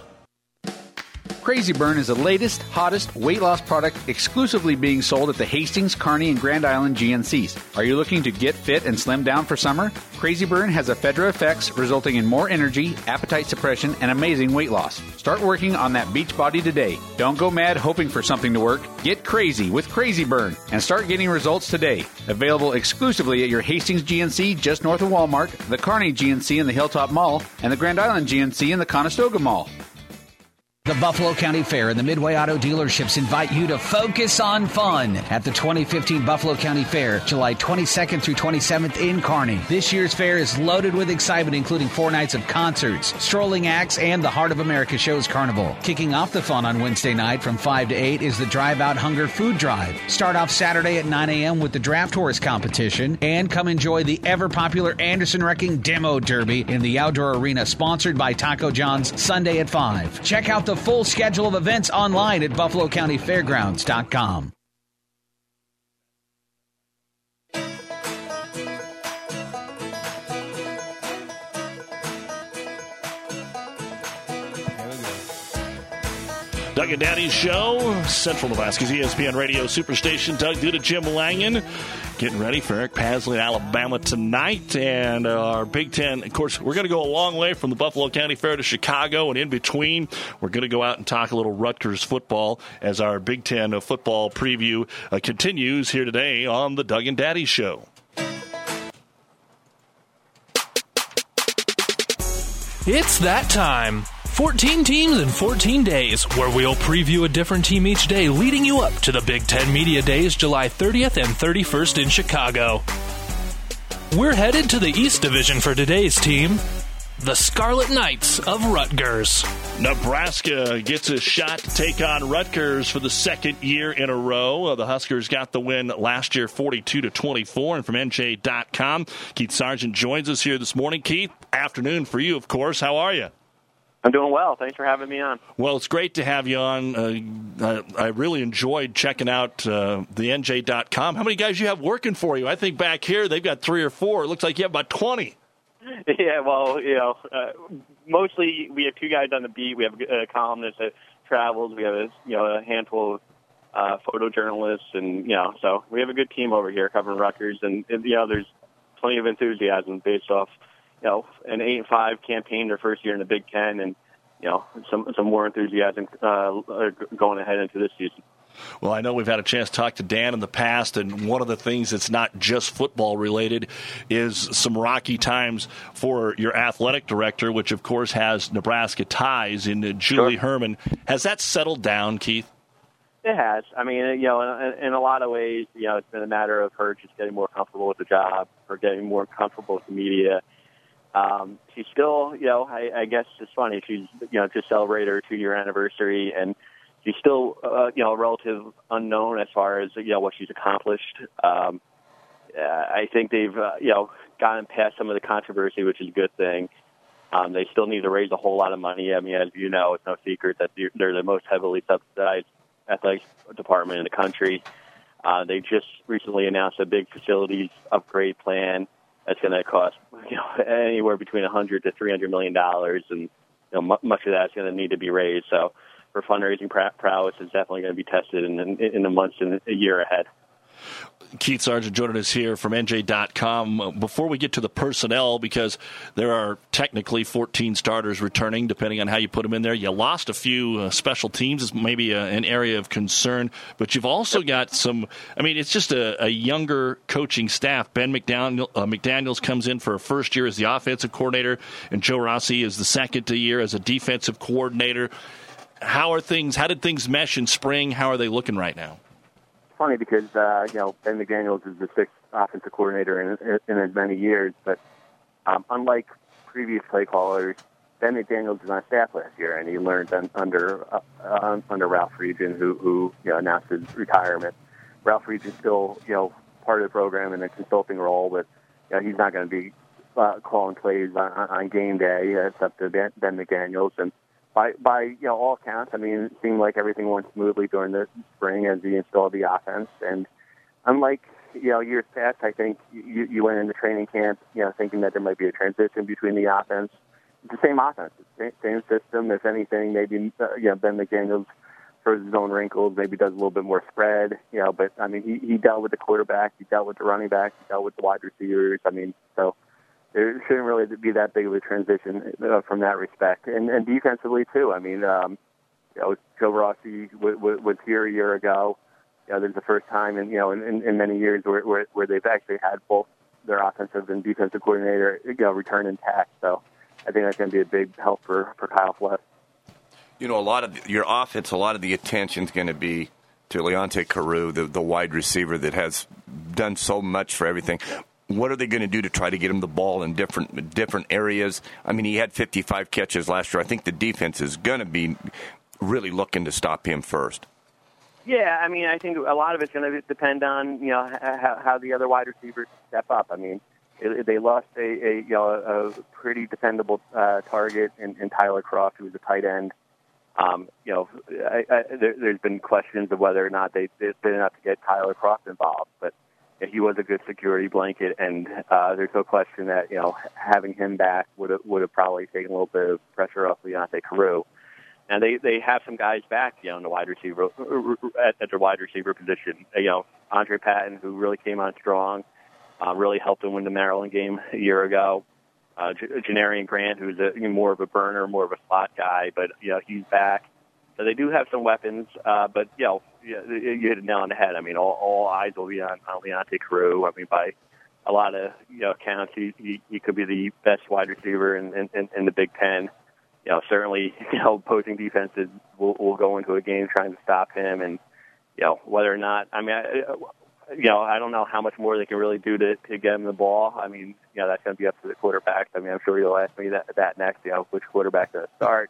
S20: Crazy Burn is the latest, hottest weight loss product exclusively being sold at the Hastings, Kearney, and Grand Island G N Cs. Are you looking to get fit and slim down for summer? Crazy Burn has ephedra effects resulting in more energy, appetite suppression, and amazing weight loss. Start working on that beach body today. Don't go mad hoping for something to work. Get crazy with Crazy Burn and start getting results today. Available exclusively at your Hastings G N C just north of Walmart, the Kearney G N C in the Hilltop Mall, and the Grand Island G N C in the Conestoga Mall.
S21: The Buffalo County Fair and the Midway Auto Dealerships invite you to focus on fun at the twenty fifteen Buffalo County Fair, July twenty-second through twenty-seventh in Kearney. This year's fair is loaded with excitement, including four nights of concerts, strolling acts, and the Heart of America Shows Carnival. Kicking off the fun on Wednesday night from five to eight is the Drive Out Hunger Food Drive. Start off Saturday at nine a.m. with the Draft Horse competition, and come enjoy the ever-popular Anderson Wrecking Demo Derby in the Outdoor Arena, sponsored by Taco John's, Sunday at five. Check out the The full schedule of events online at buffalo county fairgrounds dot com.
S4: Doug and Daddy's Show, Central Nebraska's E S P N Radio Superstation. Doug Duda, Jim Langen, getting ready for Eric Pasley in Alabama tonight. And uh, our Big Ten, of course, we're going to go a long way from the Buffalo County Fair to Chicago, and in between, we're going to go out and talk a little Rutgers football as our Big Ten football preview uh, continues here today on the Doug and Daddy Show.
S22: It's that time. fourteen teams in fourteen days, where we'll preview a different team each day, leading you up to the Big Ten Media Days, July thirtieth and thirty-first in Chicago. We're headed to the East Division for today's team. the Scarlet Knights of Rutgers.
S4: Nebraska gets a shot to take on Rutgers for the second year in a row. Uh, the Huskers got the win last year, forty-two to twenty-four. And from N J dot com, Keith Sargent joins us here this morning. Keith, afternoon for you, of course. How are you?
S1: I'm doing well. Thanks for having me on.
S4: Well, it's great to have you on. Uh, I, I really enjoyed checking out uh, the N J dot com. How many guys you have working for you? I think back here they've got three or four. It looks like you have about twenty.
S1: Yeah, well, you know, uh, mostly we have two guys on the beat. We have a columnist that travels. We have a, you know, a handful of uh, photojournalists, and you know, so we have a good team over here covering Rutgers. And, and you know, there's plenty of enthusiasm based off, you know, an eight and five campaign their first year in the Big Ten, and you know, some some more enthusiasm uh, going ahead into this season.
S4: Well, I know we've had a chance to talk to Dan in the past, and one of the things that's not just football related is some rocky times for your athletic director, which of course has Nebraska ties in uh, Julie
S1: Sure.
S4: Herman. Has that settled down, Keith?
S1: It has. I mean, you know, in, in a lot of ways, you know, it's been a matter of her just getting more comfortable with the job, her getting more comfortable with the media. Um, she's still, you know, I, I guess it's funny. She's, you know, just celebrated her two-year anniversary, and she's still, uh, you know, a relative unknown as far as, you know, what she's accomplished. Um, uh, I think they've, uh, you know, gotten past some of the controversy, which is a good thing. Um, they still need to raise a whole lot of money. I mean, as you know, it's no secret that they're, they're the most heavily subsidized athletics department in the country. Uh, they just recently announced a big facilities upgrade plan that's going to cost, you know, anywhere between one hundred to three hundred million dollars, and you know, m- much of that's going to need to be raised. So, her fundraising prowess is definitely going to be tested in, in, in the months and a year ahead.
S4: Keith Sargent joining us here from N J dot com. Before we get to the personnel, because there are technically fourteen starters returning, depending on how you put them in there. You lost a few uh, special teams. It's maybe a, an area of concern. But you've also got some, I mean, it's just a, a younger coaching staff. Ben McDaniel, uh, McDaniels comes in for a first year as the offensive coordinator, and Joe Rossi is the second year as a defensive coordinator. How are things, how did things mesh in spring? How are they looking right now?
S1: Funny because, uh, you know, Ben McDaniels is the sixth offensive coordinator in, in as many years, but um, unlike previous play callers, Ben McDaniels was on staff last year, and he learned un, under uh, uh, under Ralph Friedgen, who, who you know, announced his retirement. Ralph Friedgen's still, you know, part of the program in a consulting role, but you know, he's not going to be uh, calling plays on, on game day. Uh, it's up to Ben, Ben McDaniels, and By, by you know, all accounts, I mean, it seemed like everything went smoothly during the spring as he installed the offense. And unlike, you know, years past, I think you, you went into training camp, you know, thinking that there might be a transition between the offense. It's the same offense, it's the same system. If anything, maybe, uh, you know, Ben McDaniels throws his own wrinkles, maybe does a little bit more spread, you know, but, I mean, he, he dealt with the quarterback, he dealt with the running back, he dealt with the wide receivers. I mean, so there shouldn't really be that big of a transition uh, from that respect. And, and defensively, too. I mean, um, you know, Joe Rossi w- w- was here a year ago. You know, there's the first time in, you know, in, in, in many years where, where, where they've actually had both their offensive and defensive coordinator, you know, return intact. So I think that's going to be a big help for, for Kyle Fless.
S7: You know, a lot of your offense, a lot of the attention is going to be to Leonte Carew, the, the wide receiver that has done so much for everything. What are they going to do to try to get him the ball in different different areas? I mean, he had fifty-five catches last year. I think the defense is going to be really looking to stop him first.
S1: Yeah, I mean, I think a lot of it's going to depend on, you know, how, how the other wide receivers step up. I mean, it, they lost a, a you know a pretty dependable uh, target in, in Tyler Croft, who was a tight end. Um, you know, I, I, there, there's been questions of whether or not they did enough to get Tyler Croft involved, but he was a good security blanket, and uh, there's no question that, you know, having him back would have would have probably taken a little bit of pressure off Leonte Carew. And they, they have some guys back, you know, in the wide receiver at, at their wide receiver position. You know, Andre Patton, who really came on strong, uh, really helped them win the Maryland game a year ago. Uh, Janarian Grant, who's a, you know, more of a burner, more of a slot guy, but you know, he's back. So they do have some weapons, uh, but, you know, you hit it nail on the head. I mean, all, all eyes will be on, on Leonte Carew. I mean, by a lot of, you know, counts, he, he, he could be the best wide receiver in, in, in the Big Ten. You know, certainly, you know, opposing defenses will, will go into a game trying to stop him. And, you know, whether or not, I mean, I, you know, I don't know how much more they can really do to, to get him the ball. I mean, you know, that's going to be up to the quarterback. I mean, I'm sure you'll ask me that, that next, you know, which quarterback going to start.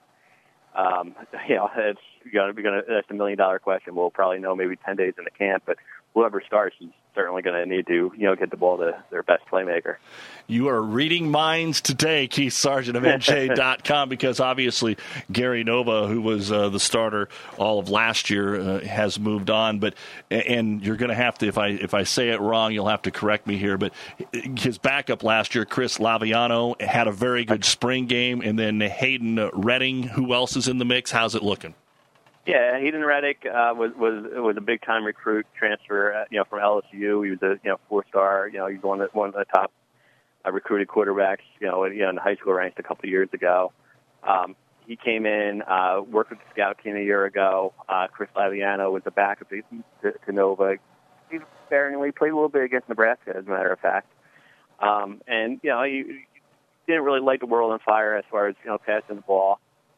S1: Um, you know, it's going to be going to, that's a million dollar question. We'll probably know maybe ten days into camp, but whoever starts is certainly going to need to, you know, get the ball to their best playmaker.
S4: You are reading minds today, Keith Sargent of N J dot com, because obviously Gary Nova, who was uh, the starter all of last year, uh, has moved on. But and you're going to have to, if I if I say it wrong, you'll have to correct me here. But his backup last year, Chris Laviano, had a very good spring game, and then Hayden Redding. Who else is in the mix? How's it looking?
S1: Yeah, Hayden Reddick uh, was was was a big time recruit transfer, uh, you know, from L S U. He was a you know four star. You know, he's one of the, one of the top uh, recruited quarterbacks. You know, you know, in the high school ranks a couple of years ago. Um, he came in, uh, worked with the scout team a year ago. Uh, Chris Laviano was the backup to, to Nova. He sparingly played a little bit against Nebraska, as a matter of fact. Um, and you know, he, he didn't really light the world on fire as far as you know passing the ball.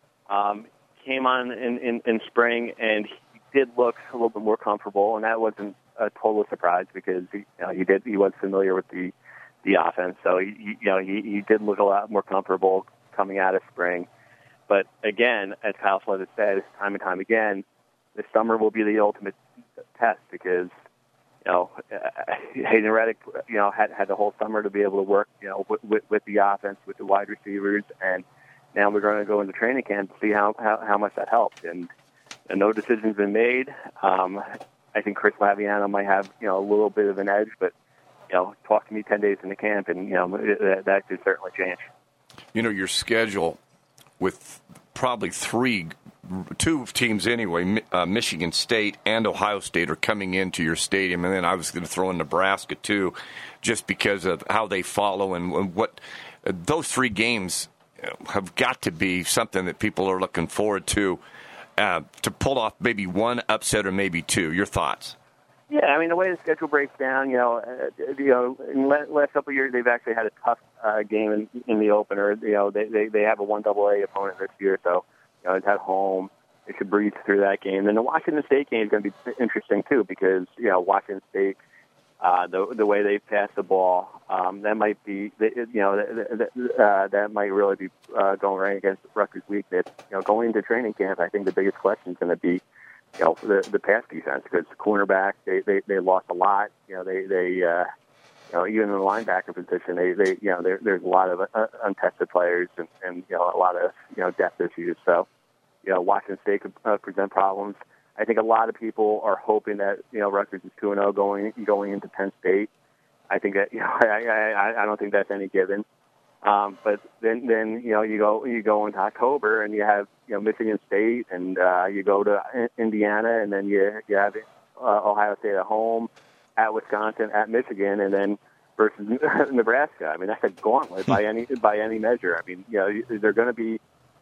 S1: Um, came on in, in, in spring, and he did look a little bit more comfortable, and that wasn't a total surprise because he, you know, he did he was familiar with the the offense, so he, he you know he, he did look a lot more comfortable coming out of spring. But again, as Kyle Flood has said time and time again, this summer will be the ultimate test because you know Hayden Reddick you know had had the whole summer to be able to work you know with, with, with the offense, with the wide receivers, and now we're going to go into training camp to see how, how, how much that helped. And, and no decision's been made. Um, I think Chris Laviano might have, you know, a little bit of an edge, but, you know, talk to me ten days into camp, and, you know, that, that could certainly change.
S7: You know, your schedule with probably three, two teams anyway, uh, Michigan State and Ohio State are coming into your stadium. And then I was going to throw in Nebraska, too, just because of how they follow and, and what uh, those three games have got to be something that people are looking forward to, uh, to pull off maybe one upset or maybe two. Your thoughts?
S1: Yeah, I mean, the way the schedule breaks down, you know, uh, you know, in the last couple of years, they've actually had a tough uh, game in, in the opener. You know, they, they, they have a one double A opponent this year, so, you know, it's at home. They should breeze through that game. Then the Washington State game is going to be interesting, too, because, you know, Washington State, Uh, the the way they pass the ball, um, that might be, you know, uh, that might really be uh, going right against Rutgers' weakness. You know, going into training camp, I think the biggest question is going to be, you know, the the pass defense because the cornerback they, they they lost a lot. You know, they they uh, you know even in the linebacker position, they they you know there, there's a lot of uh, untested players and, and you know a lot of you know depth issues. So, you know, Washington State could uh, present problems. I think a lot of people are hoping that you know Rutgers is two and zero going going into Penn State. I think that you know I I, I don't think that's any given. Um, but then then you know you go you go into October and you have you know Michigan State and uh, you go to Indiana and then you you have uh, Ohio State at home, at Wisconsin, at Michigan, and then versus Nebraska. I mean that's a gauntlet by any by any measure. I mean you know they're going to be.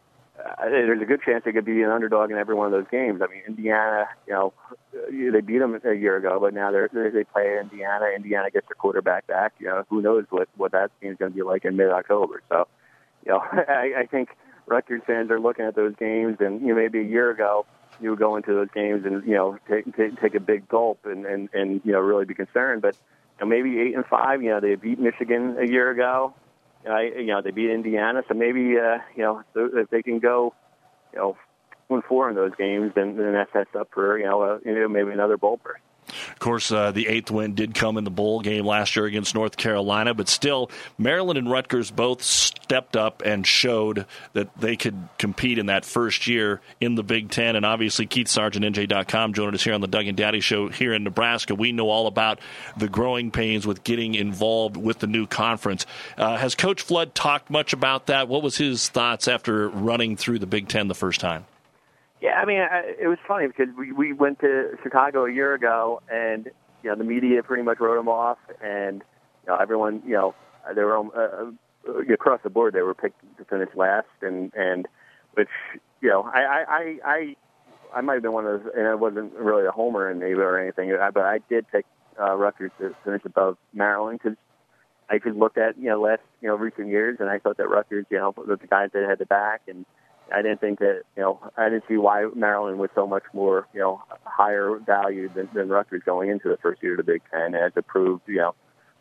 S1: Uh, there's a good chance they could be an underdog in every one of those games. I mean, Indiana, you know, they beat them a year ago, but now they're, they play Indiana. Indiana gets their quarterback back. You know, who knows what, what that team's going to be like in mid-October. So, you know, I, I think Rutgers fans are looking at those games, and you know, maybe a year ago you would go into those games and you know take take, take a big gulp and, and, and you know really be concerned. But you know, maybe eight and five. You know, they beat Michigan a year ago. Uh, you know, they beat Indiana, so maybe, uh, you know, if they can go, you know, one four in those games, then, then that sets up for, you know, uh, you know maybe another bowl berth.
S4: Of course, uh, the eighth win did come in the bowl game last year against North Carolina, but still, Maryland and Rutgers both stepped up and showed that they could compete in that first year in the Big Ten. And obviously, Keith Sargent, N J dot com, joined us here on the Doug and Daddy Show here in Nebraska. We know all about the growing pains with getting involved with the new conference. Uh, has Coach Flood talked much about that? What was his thoughts after running through the Big Ten the first time?
S1: Yeah, I mean, I, it was funny because we, we went to Chicago a year ago, and you know the media pretty much wrote them off, and you know everyone, you know, they were uh, across the board they were picked to finish last, and and which you know I I I I, I might have been one of those, and I wasn't really a homer in Navy or anything, but I did pick uh, Rutgers to finish above Maryland because I just looked at you know last you know recent years, and I thought that Rutgers, you know, the guys that had the back and. I didn't think that, you know, I didn't see why Maryland was so much more, you know, higher value than, than Rutgers going into the first year of the Big Ten, as it proved, you know,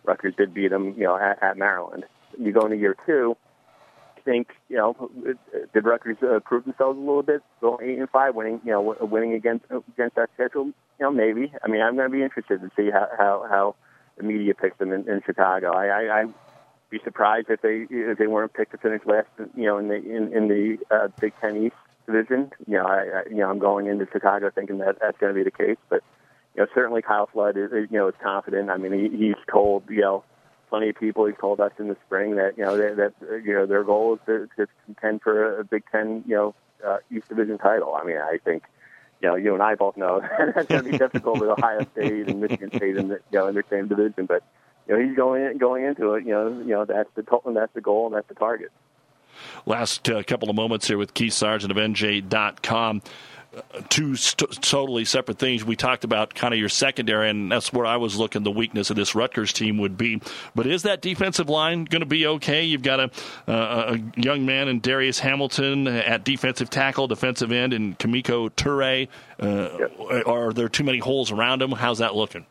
S1: Rutgers did beat them, you know, at, at Maryland. You go into year two, think, you know, did Rutgers uh, prove themselves a little bit, going eight and five, winning, you know, winning against against that schedule? You know, maybe. I mean, I'm going to be interested to see how how, how the media picks them in, in Chicago. I, I I'd be surprised if they if they weren't picked to finish last, you know, in the in, in the uh, Big Ten East division. You know, I, I you know I'm going into Chicago thinking that that's going to be the case, but you know, certainly Kyle Flood is, you know, is confident. I mean, he, he's told, you know, plenty of people. He's told us in the spring that, you know, that, that you know, their goal is to, to contend for a Big Ten, you know, uh, East Division title. I mean, I think, you know, you and I both know that's going to be difficult with Ohio State and Michigan State in the, you know, in their same division. But, you know, he's going in, going into it. You know, you know, that's the and that's the goal and that's the target.
S4: Last uh, couple of moments here with Keith Sargent of N J dot com. Uh, two st- totally separate things. We talked about kind of your secondary, and that's where I was looking the weakness of this Rutgers team would be. But is that defensive line going to be okay? You've got a, uh, a young man in Darius Hamilton at defensive tackle, defensive end, and Kamiko Ture. Uh, yep. Are there too many holes around him? How's that looking?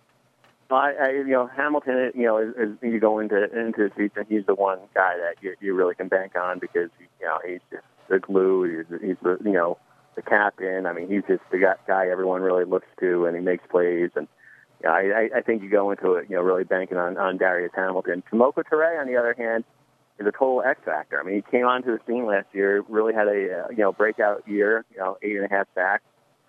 S1: I, I, you know, Hamilton, you know, is, is, you go into into the season, he's the one guy that you, you really can bank on because, you know, he's just the glue. He's, he's the, you know, the captain. I mean, he's just the guy everyone really looks to, and he makes plays. And you know, I, I think you go into it, you know, really banking on, on Darius Hamilton. Kamoko Ture, on the other hand, is a total X factor. I mean, he came onto the scene last year, really had a uh, you know breakout year. You know, eight and a half sacks.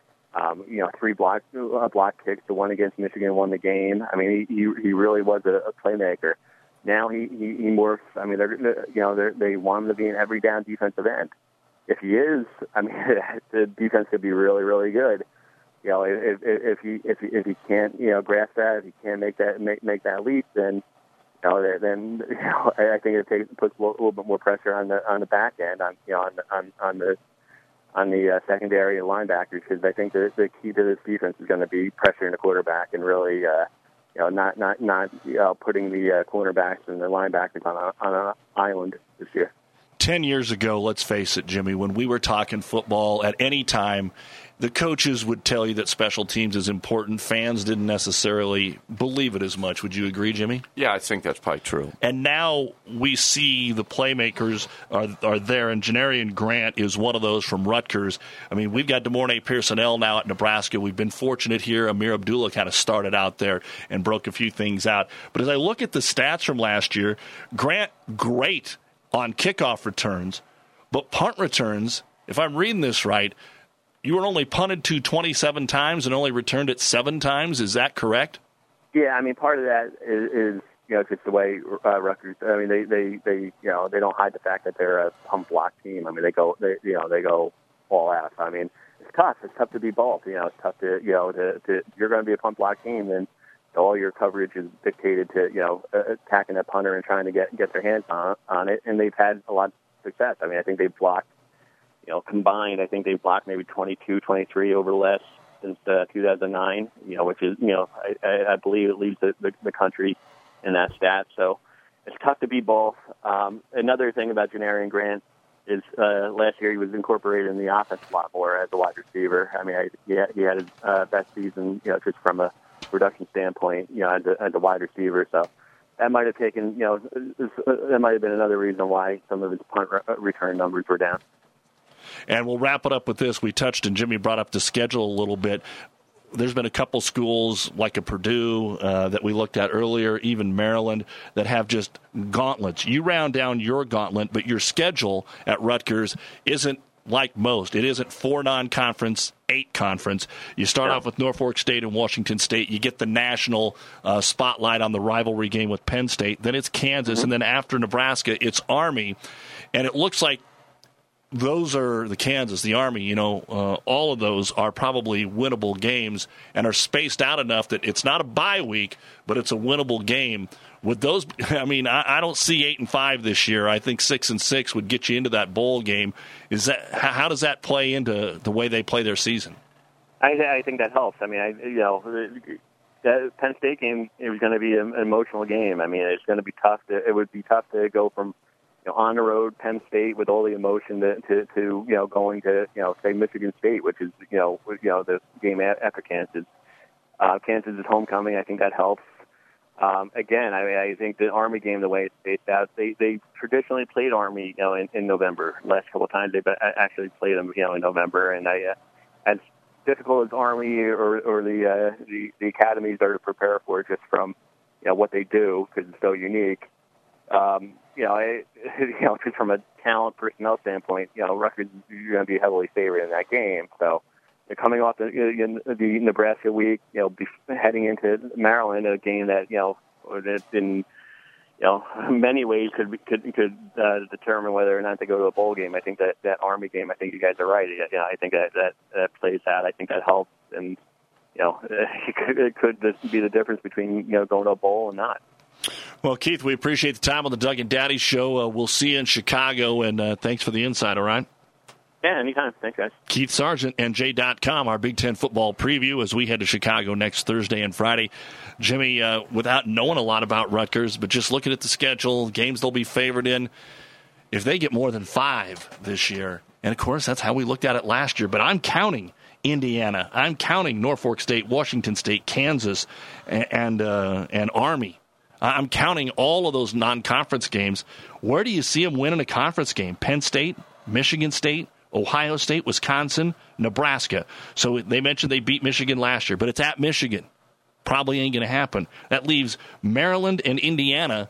S1: Um, you know, three block uh, block kicks. The one against Michigan won the game. I mean, he he, he really was a, a playmaker. Now he he, he morphs. I mean, they're you know they they want him to be an every down defensive end. If he is, I mean, the defense could be really, really good. You know, if if he if he, if he can't, you know, grasp that, if he can't make that make, make that leap, then you know, then you know, I think it takes puts a little, little bit more pressure on the on the back end, on you know, on on, on the on the uh, secondary and linebackers, because I think the the key to this defense is going to be pressuring the quarterback and really, uh, you know, not not not you know, putting the uh, cornerbacks and the linebackers on a, on an island this year.
S4: Ten years ago, let's face it, Jimmy, when we were talking football at any time, the coaches would tell you that special teams is important. Fans didn't necessarily believe it as much. Would you agree, Jimmy?
S7: Yeah, I think that's probably true.
S4: And now we see the playmakers are are there, and Janarian Grant is one of those from Rutgers. I mean, we've got DeMornay Pearsonell now at Nebraska. We've been fortunate here. Amir Abdullah kind of started out there and broke a few things out. But as I look at the stats from last year, Grant, great on kickoff returns, but punt returns, if I'm reading this right, you were only punted to twenty-seven times and only returned it seven times. Is that correct?
S1: Yeah, I mean, part of that is, is you know, just the way uh, Rutgers. I mean, they, they, they, you know, they don't hide the fact that they're a punt block team. I mean, they go, they, you know, they go all out. I mean, it's tough. It's tough to be both. You know, it's tough to, you know, to, to if you're going to be a punt block team, then all your coverage is dictated to, you know, uh, attacking that punter and trying to get get their hands on on it, and they've had a lot of success. I mean, I think they've blocked, you know, combined, I think they've blocked maybe twenty-two, twenty-three over the last since uh, two thousand nine, you know, which is, you know, I, I, I believe it leads the, the, the country in that stat. So it's tough to be both. Um, another thing about Janarian Grant is uh, last year he was incorporated in the offense a lot more as a wide receiver. I mean, I, he, had, he had his uh, best season, you know, just from a production standpoint, you know, as a, as a wide receiver. So that might have taken, you know, that might have been another reason why some of his punt re- return numbers were down.
S4: And we'll wrap it up with this. We touched, and Jimmy brought up the schedule a little bit. There's been a couple schools like a Purdue uh, that we looked at earlier, even Maryland, that have just gauntlets. You round down your gauntlet, but your schedule at Rutgers isn't like most. It isn't four non-conference, eight conference. You start yeah. off with Norfolk State and Washington State. You get the national uh, spotlight on the rivalry game with Penn State. Then it's Kansas, mm-hmm. and then after Nebraska, it's Army. And it looks like those are the Kansas, the Army, you know, uh, all of those are probably winnable games and are spaced out enough that it's not a bye week, but it's a winnable game. With those, I mean, I, I don't see eight and five this year. I think six and six would get you into that bowl game. Is that how does that play into the way they play their season?
S1: I, I think that helps. I mean, I, you know, the Penn State game, it was going to be an emotional game. I mean, it's going to be tough. To, it would be tough to go from, you know, on the road Penn State with all the emotion to, to, to you know, going to, you know, say Michigan State, which is, you know, you know the game after Kansas. Uh, Kansas is homecoming. I think that helps. um, again, I mean, I think the Army game, the way it's spaced out, they they traditionally played Army, you know, in, in November. Last couple of times they've actually played them, you know, in November, and I, uh, as difficult as Army or or the, uh, the the academies are to prepare for, just from you know what they do because it's so unique. Um, you know, I, you know, just from a talent personnel standpoint, you know, Rutgers you're going to be heavily favored in that game. So, they're coming off the, you know, the Nebraska week, you know, be, heading into Maryland, a game that you know that in you know many ways could be, could could uh, determine whether or not they go to a bowl game. I think that that Army game, I think you guys are right. You know, I think that that, that plays out. I think that helps, and you know, it could, it could be the difference between you know going to a bowl and not.
S4: Well, Keith, we appreciate the time on the Doug and Daddy Show. Uh, we'll see you in Chicago, and uh, thanks for the insight, all right?
S1: Yeah, anytime. Thanks, guys.
S4: Keith Sargent, N J dot com, our Big Ten football preview as we head to Chicago next Thursday and Friday. Jimmy, uh, without knowing a lot about Rutgers, but just looking at the schedule, games they'll be favored in, if they get more than five this year, and, of course, that's how we looked at it last year, but I'm counting Indiana. I'm counting Norfolk State, Washington State, Kansas, and, and, uh, and Army. I'm counting all of those non-conference games. Where do you see them winning a conference game? Penn State, Michigan State, Ohio State, Wisconsin, Nebraska. So they mentioned they beat Michigan last year, but it's at Michigan. Probably ain't going to happen. That leaves Maryland and Indiana,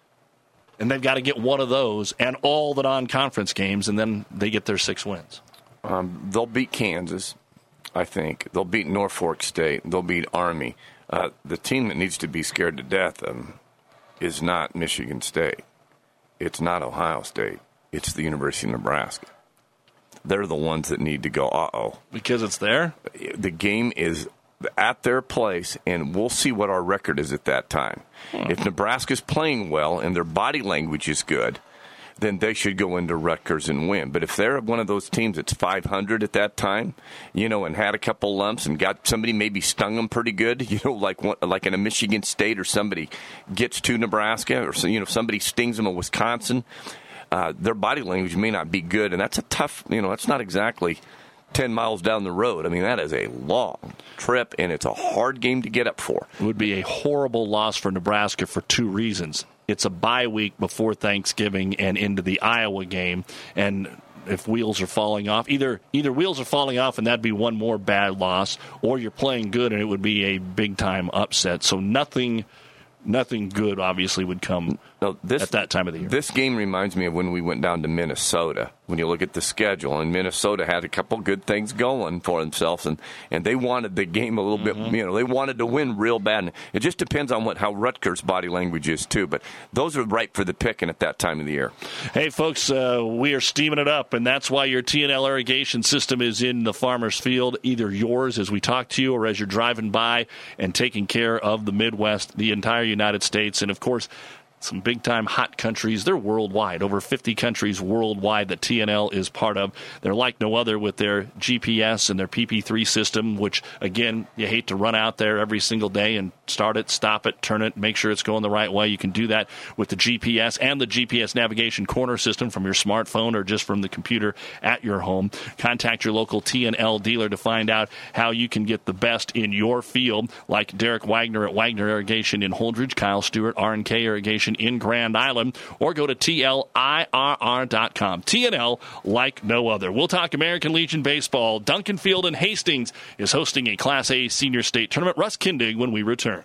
S4: and they've got to get one of those and all the non-conference games, and then they get their six wins.
S7: Um, they'll beat Kansas, I think. They'll beat Norfolk State. They'll beat Army. Uh, the team that needs to be scared to death um, is not Michigan State. It's not Ohio State. It's the University of Nebraska. They're the ones that need to go, uh-oh.
S4: Because it's there?
S7: The game is at their place, and we'll see what our record is at that time. Hmm. If Nebraska's playing well and their body language is good, then they should go into Rutgers and win. But if they're one of those teams that's five hundred at that time, you know, and had a couple lumps and got somebody maybe stung them pretty good, you know, like one, like in a Michigan State or somebody gets to Nebraska or, you know, somebody stings them in Wisconsin, uh, their body language may not be good. And that's a tough, you know, that's not exactly ten miles down the road. I mean, that is a long trip, and it's a hard game to get up for.
S4: It would be a horrible loss for Nebraska for two reasons. It's a bye week before Thanksgiving and into the Iowa game, and if wheels are falling off, either either wheels are falling off and that'd be one more bad loss, or you're playing good and it would be a big-time upset. So nothing nothing good, obviously, would come
S7: no, this,
S4: at that time of the year.
S7: This game reminds me of when we went down to Minnesota. When you look at the schedule, and Minnesota had a couple good things going for themselves, and, and they wanted the game a little mm-hmm. bit, you know, they wanted to win real bad. And it just depends on what how Rutgers' body language is, too. But those are ripe for the picking at that time of the year.
S4: Hey, folks, uh, we are steaming it up, and that's why your T and L irrigation system is in the farmer's field, either yours as we talk to you or as you're driving by and taking care of the Midwest, the entire United States, and, of course, some big-time hot countries. They're worldwide, over fifty countries worldwide that T and L is part of. They're like no other with their G P S and their P P three system, which, again, you hate to run out there every single day and start it, stop it, turn it, make sure it's going the right way. You can do that with the G P S and the G P S navigation corner system from your smartphone or just from the computer at your home. Contact your local T and L dealer to find out how you can get the best in your field, like Derek Wagner at Wagner Irrigation in Holdridge, Kyle Stewart, R and K Irrigation in Grand Island, or go to T L I R R dot com. T and L like no other. We'll talk American Legion baseball. Duncan Field in Hastings is hosting a Class A senior state tournament. Russ Kindig when we return.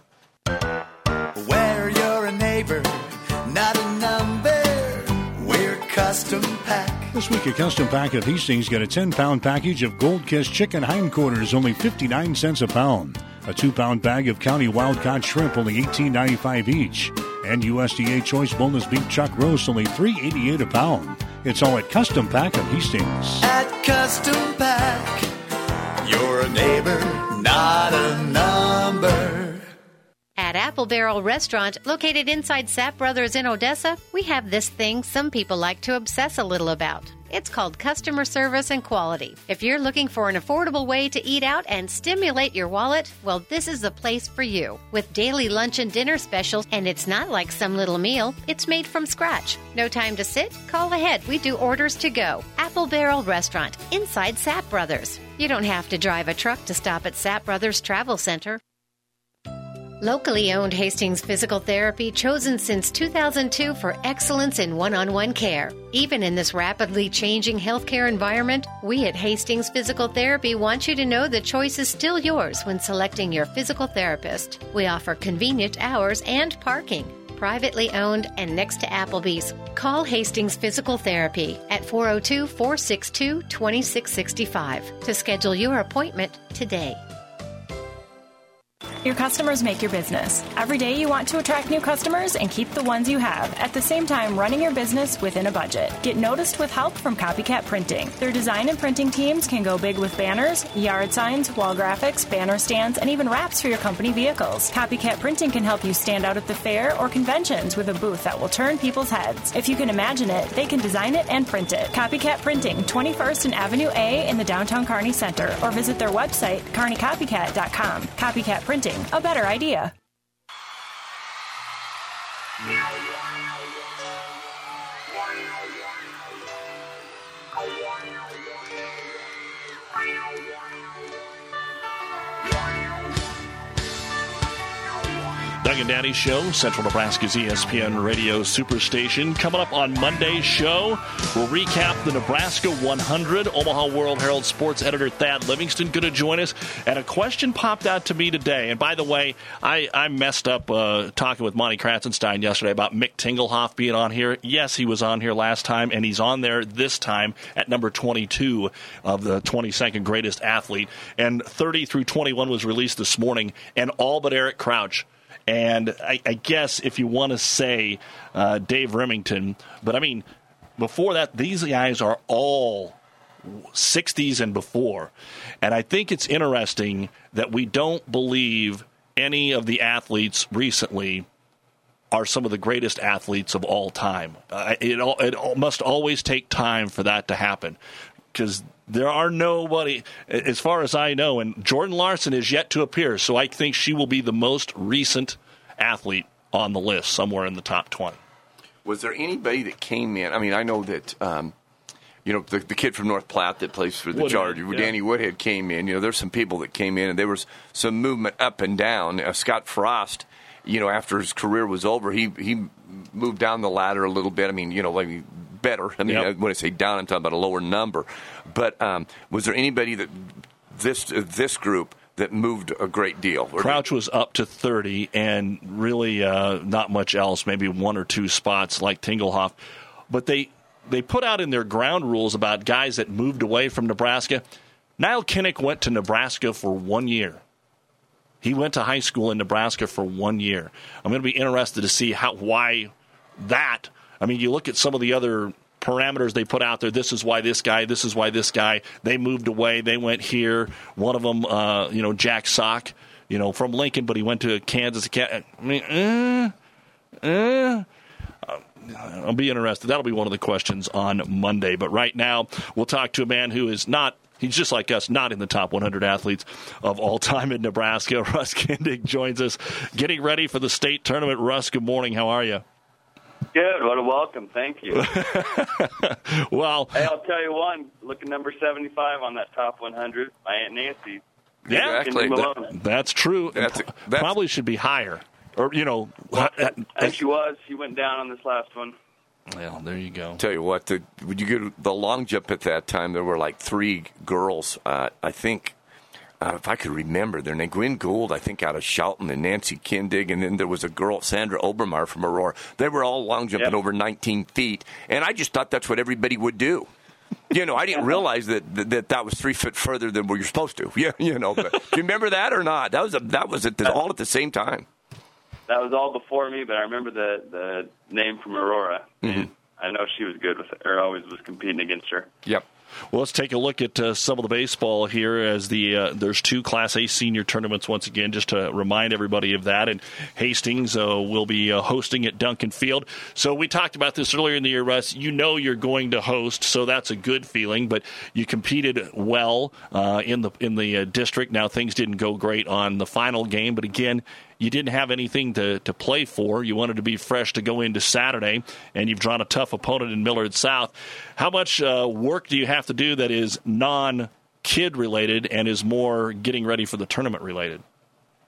S12: Where you're a neighbor, not a number, we're Custom Pack.
S2: This week, a Custom Pack of Hastings get a ten-pound package of Gold Kiss chicken hindquarters, only fifty-nine cents a pound. A two-pound bag of County Wild-Caught shrimp, only eighteen ninety-five each. And U S D A Choice Boneless Beef Chuck Roast, only three eighty-eight a pound. It's all at Custom Pack of Hastings.
S12: At Custom Pack, you're a neighbor, not a number.
S5: At Apple Barrel Restaurant, located inside Sapp Brothers in Odessa, we have this thing some people like to obsess a little about. It's called customer service and quality. If you're looking for an affordable way to eat out and stimulate your wallet, well, this is the place for you. With daily lunch and dinner specials, and it's not like some little meal, it's made from scratch. No time to sit? Call ahead. We do orders to go. Apple Barrel Restaurant, inside Sapp Brothers. You don't have to drive a truck to stop at Sapp Brothers Travel Center. Locally owned Hastings Physical Therapy, chosen since two thousand two for excellence in one-on-one care. Even in this rapidly changing healthcare environment, we at Hastings Physical Therapy want you to know the choice is still yours when selecting your physical therapist. We offer convenient hours and parking. Privately owned and next to Applebee's. Call Hastings Physical Therapy at four oh two, four six two, two six six five to schedule your appointment today.
S3: Your customers make your business. Every day you want to attract new customers and keep the ones you have, at the same time running your business within a budget. Get noticed with help from Copycat Printing. Their design and printing teams can go big with banners, yard signs, wall graphics, banner stands, and even wraps for your company vehicles. Copycat Printing can help you stand out at the fair or conventions with a booth that will turn people's heads. If you can imagine it, they can design it and print it. Copycat Printing, twenty-first and Avenue A in the downtown Kearney Center, or visit their website, kearney copycat dot com. Copycat Printing, a better idea.
S4: Doug and Daddy Show, Central Nebraska's E S P N Radio Superstation. Coming up on Monday's show, we'll recap the Nebraska one hundred. Omaha World Herald sports editor Thad Livingston going to join us. And a question popped out to me today. And by the way, I, I messed up uh, talking with Monty Kratzenstein yesterday about Mick Tingelhoff being on here. Yes, he was on here last time, and he's on there this time at number twenty-two of the twenty-second greatest athlete. And thirty through twenty-one was released this morning, and all but Eric Crouch. And I, I guess if you want to say uh, Dave Remington, but I mean, before that, these guys are all sixties and before. And I think it's interesting that we don't believe any of the athletes recently are some of the greatest athletes of all time. Uh, it, it must always take time for that to happen, because there are nobody, as far as I know, and Jordan Larson is yet to appear, so I think she will be the most recent athlete on the list, somewhere in the top twenty.
S7: Was there anybody that came in? I mean, I know that, um, you know, the, the kid from North Platte that plays for the
S4: Woodhead,
S7: Chargers,
S4: yeah.
S7: Danny Woodhead, came in. You know, there's some people that came in, and there was some movement up and down. Uh, Scott Frost, you know, after his career was over, he he moved down the ladder a little bit. I mean, you know, like better. I mean,
S4: Yep.
S7: when I say down, I'm talking about a lower number. But um, was there anybody that this uh, this group that moved a great deal? Or
S4: Crouch was up to thirty, and really uh, not much else, maybe one or two spots like Tingelhoff. But they they put out in their ground rules about guys that moved away from Nebraska. Niall Kinnick went to Nebraska for one year. He went to high school in Nebraska for one year. I'm going to be interested to see how why that. I mean, you look at some of the other parameters they put out there. This is why this guy, this is why this guy, they moved away, they went here. One of them, uh, you know, Jack Sock, you know, from Lincoln, but he went to Kansas. I mean, uh, uh, I'll be interested. That'll be one of the questions on Monday. But right now, we'll talk to a man who is not, he's just like us, not in the top one hundred athletes of all time in Nebraska. Russ Kindig joins us, getting ready for the state tournament. Russ, good morning. How are you?
S15: Good. What a welcome. Thank you.
S4: Well,
S15: hey, I'll tell you one. Look at number seventy-five on that top one hundred. My Aunt Nancy.
S4: Yeah,
S7: exactly.
S4: That, that's true.
S7: That's,
S4: P-
S7: that's,
S4: probably should be higher. Or, you know.
S15: Well, I think she was. She went down on this last one.
S4: Well, there you go.
S7: Tell you what, the, when you get the long jump at that time, there were like three girls. Uh, I think, uh, if I could remember their name, Gwen Gould, I think, out of Shelton, and Nancy Kindig, and then there was a girl, Sandra Obermeyer from Aurora. They were all long jumping
S15: Yep.
S7: over nineteen feet, and I just thought that's what everybody would do. You know, I didn't realize that, that that that was three foot further than where you're supposed to. Yeah, you know. But do you remember that or not? That was a, that was at the, all at the same time.
S15: That was all before me, but I remember the the name from Aurora.
S7: Mm-hmm.
S15: I know she was good with it, or always was competing against her.
S7: Yep.
S4: Well, let's take a look at uh, some of the baseball here as the uh, there's two Class A senior tournaments once again, just to remind everybody of that. And Hastings uh, will be uh, hosting at Duncan Field. So we talked about this earlier in the year, Russ. You know you're going to host, so that's a good feeling. But you competed well uh, in the in the uh, district. Now things didn't go great on the final game, but again, you didn't have anything to, to play for. You wanted to be fresh to go into Saturday, and you've drawn a tough opponent in Millard South. How much uh, work do you have to do that is non-kid related and is more getting ready for the tournament related?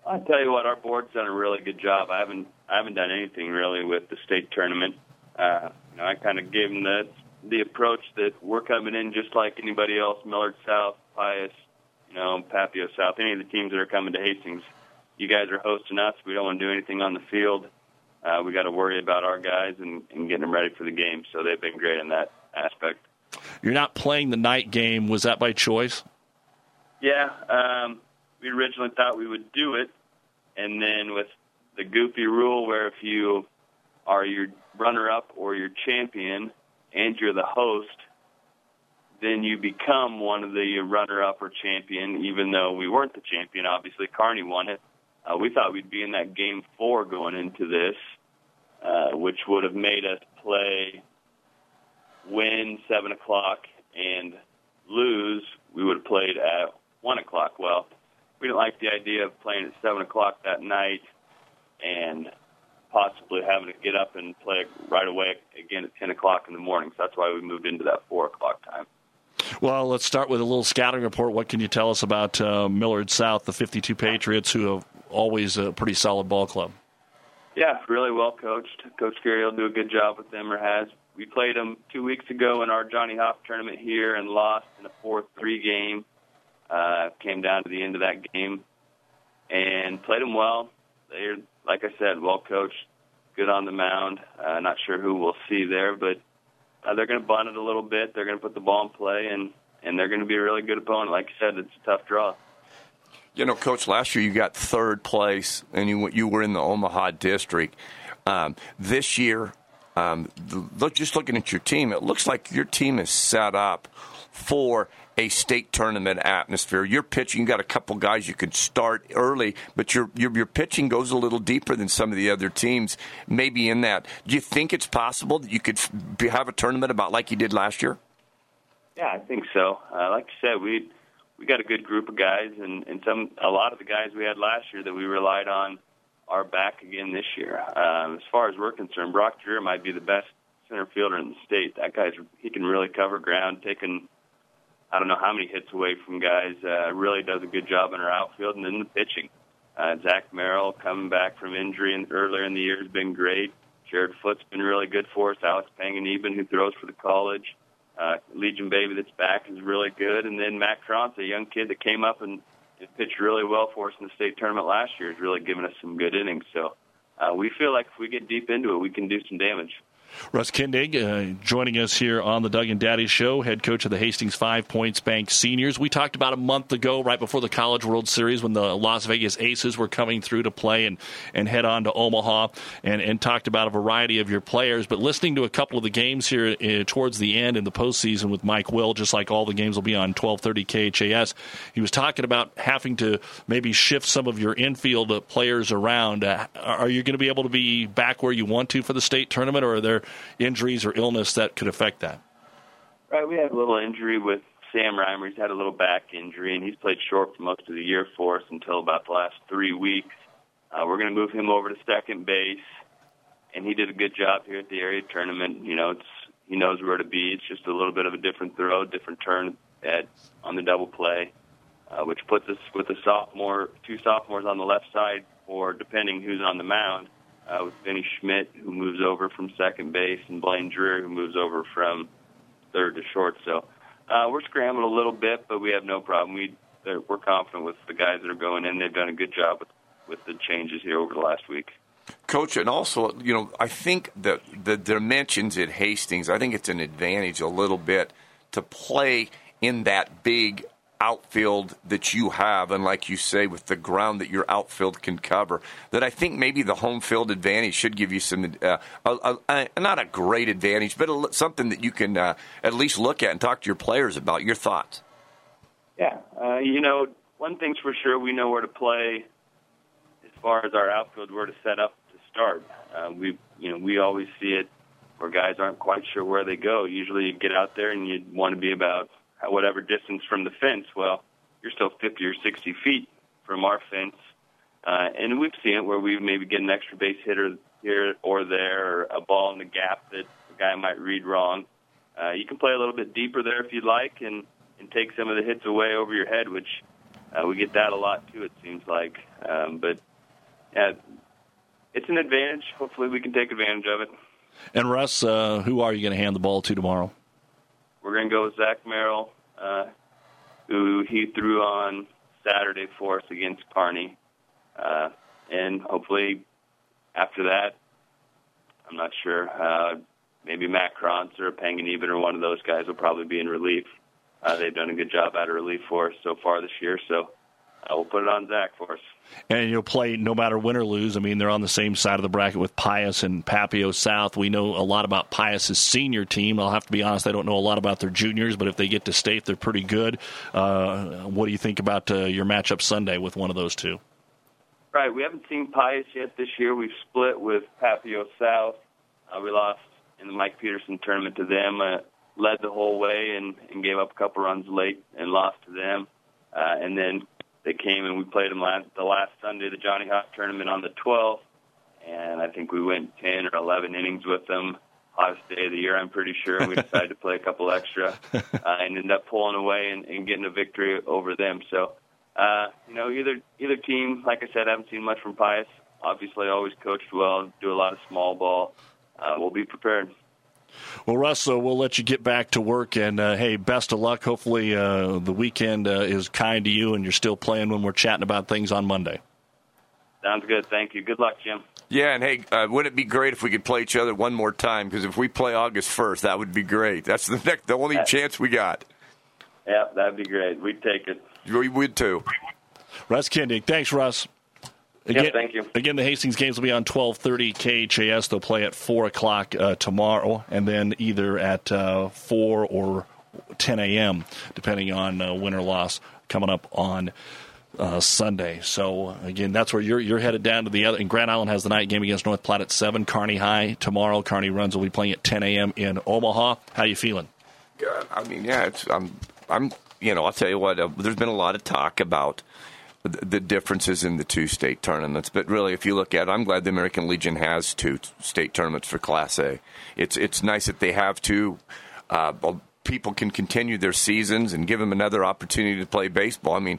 S6: I tell you what, our board's done a really good job. I haven't I haven't done anything really with the state tournament. Uh, you know, I kind of gave them the the approach that we're coming in just like anybody else, Millard South, Pius, you know, Papio South, any of the teams that are coming to Hastings. You guys are hosting us. We don't want to do anything on the field. Uh, we got to worry about our guys and, and getting them ready for the game. So they've been great in that aspect.
S4: You're not playing the night game. Was that by choice?
S6: Yeah, um, we originally thought we would do it, and then with the goofy rule where if you are your runner-up or your champion and you're the host, then you become one of the runner-up or champion, even though we weren't the champion. Obviously, Kearney won it. Uh, we thought we'd be in that game four going into this, uh, which would have made us play, win seven o'clock, and lose. We would have played at one o'clock. Well, we didn't like the idea of playing at seven o'clock that night and possibly having to get up and play right away again at ten o'clock in the morning. So that's why we moved into that four o'clock time.
S4: Well, let's start with a little scouting report. What can you tell us about uh, Millard South, the fifty-two Patriots, who have always a pretty solid ball club?
S6: Yeah, really well coached. Coach Gary will do a good job with them, or has. We played them two weeks ago in our Johnny Hoff tournament here and lost in a four three game. Uh, came down to the end of that game and played them well. They're, like I said, well coached, good on the mound. Uh, not sure who we'll see there, but uh, they're going to bunt it a little bit. They're going to put the ball in play, and, and they're going to be a really good opponent. Like you said, it's a tough draw.
S7: You know, Coach, last year you got third place, and you you were in the Omaha district. Um, this year, um, look, just looking at your team, it looks like your team is set up for a state tournament atmosphere. Your pitching, you got a couple guys you could start early, but your, your your pitching goes a little deeper than some of the other teams. Maybe in that, do you think it's possible that you could have a tournament about like you did last year?
S6: Yeah, I think so. Uh, like you said, we we got a good group of guys, and, and some a lot of the guys we had last year that we relied on are back again this year. Um, as far as we're concerned, Brock Dreer might be the best center fielder in the state. That guy's he can really cover ground, taking I don't know how many hits away from guys. Uh, really does a good job in our outfield, and then the pitching. Uh, Zach Merrill coming back from injury and earlier in the year has been great. Jared Foot's been really good for us. Alex Panganiban, who throws for the college. Uh, Legion Baby that's back is really good. And then Matt Krantz, a young kid that came up and, and pitched really well for us in the state tournament last year, has really given us some good innings. So uh, we feel like if we get deep into it, we can do some damage.
S4: Russ Kindig uh, joining us here on the Doug and Daddy Show, head coach of the Hastings Five Points Bank Seniors. We talked about a month ago, right before the College World Series, when the Las Vegas Aces were coming through to play and, and head on to Omaha, and, and talked about a variety of your players. But listening to a couple of the games here uh, towards the end in the postseason with Mike Will, just like all the games will be on twelve thirty K H A S, he was talking about having to maybe shift some of your infield uh, players around. Uh, are you going to be able to be back where you want to for the state tournament, or are there injuries or illness that could affect that?
S6: Right, we had a little injury with Sam Reimer. He's had a little back injury, and he's played short for most of the year for us until about the last three weeks. Uh, we're going to move him over to second base, and he did a good job here at the area tournament. You know, it's he knows where to be. It's just a little bit of a different throw, different turn at on the double play, uh, which puts us with a sophomore, two sophomores on the left side, or depending who's on the mound. Uh, with Vinny Schmidt, who moves over from second base, and Blaine Dreer, who moves over from third to short. So uh, we're scrambling a little bit, but we have no problem. We, we're confident with the guys that are going in. They've done a good job with, with the changes here over the last week.
S7: Coach, and also, you know, I think that the dimensions at Hastings, I think it's an advantage a little bit to play in that big outfield that you have, and like you say, with the ground that your outfield can cover, that I think maybe the home field advantage should give you some, uh, a, a, a, not a great advantage, but a, something that you can uh, at least look at and talk to your players about. Your thoughts?
S6: Yeah, uh, you know, one thing's for sure, we know where to play as far as our outfield, where to set up to start. Uh, we, you know, we always see it where guys aren't quite sure where they go. Usually you get out there and you want to be about whatever distance from the fence. Well, you're still fifty or sixty feet from our fence. Uh, and we've seen it where we maybe get an extra base hitter here or there, or a ball in the gap that the guy might read wrong. Uh, you can play a little bit deeper there if you'd like, and, and take some of the hits away over your head, which uh, we get that a lot too. It seems like, um, but yeah, it's an advantage. Hopefully, we can take advantage of it.
S4: And Russ, uh, who are you going to hand the ball to tomorrow?
S6: We're going to go with Zach Merrill, uh, who he threw on Saturday for us against Kearney. Uh, and hopefully after that, I'm not sure, uh, maybe Matt Krantz or Panganiban or one of those guys will probably be in relief. Uh, they've done a good job out of relief for us so far this year, so uh, we'll put it on Zach for us.
S4: And you'll play no matter win or lose. I mean, they're on the same side of the bracket with Pius and Papio South. We know a lot about Pius's senior team. I'll have to be honest, I don't know a lot about their juniors, but if they get to state, they're pretty good. Uh, what do you think about uh, your matchup Sunday with one of those two?
S6: Right, we haven't seen Pius yet this year. We've split with Papio South. Uh, we lost in the Mike Peterson tournament to them, uh, led the whole way and, and gave up a couple runs late and lost to them. Uh, and then they came and we played them last, the last Sunday, the Johnny Hawk tournament on the twelfth, and I think we went ten or eleven innings with them. Hottest day of the year, I'm pretty sure. We decided to play a couple extra uh, and ended up pulling away and, and getting a victory over them. So, uh, you know, either either team, like I said, I haven't seen much from Pius. Obviously, always coached well, do a lot of small ball. Uh, we'll be prepared.
S4: Well, Russ, uh, we'll let you get back to work, and, uh, hey, best of luck. Hopefully uh, the weekend uh, is kind to you and you're still playing when we're chatting about things on Monday.
S6: Sounds good. Thank you. Good luck, Jim.
S7: Yeah, and, hey, uh, wouldn't it be great if we could play each other one more time? Because if we play August first, that would be great. That's the next, the only yeah. chance we got.
S6: Yeah, that would be great. We'd take it.
S7: We would, too.
S4: Russ Kindig. Thanks, Russ. Again,
S6: yeah, thank you.
S4: Again, the Hastings games will be on twelve thirty K H A S. They'll play at four o'clock uh, tomorrow, and then either at uh, four or ten a.m., depending on uh, win or loss, coming up on uh, Sunday. So, again, that's where you're you're headed down to the other. And Grand Island has the night game against North Platte at seven. Kearney High tomorrow. Kearney Runs will be playing at ten a.m. in Omaha. How you feeling?
S7: Good. I mean, yeah, it's, I'm, I'm, you know, I'll tell you what, uh, there's been a lot of talk about the differences in the two state tournaments. But really, if you look at it, I'm glad the American Legion has two state tournaments for Class A. It's it's nice that they have two. Uh, people can continue their seasons and give them another opportunity to play baseball. I mean,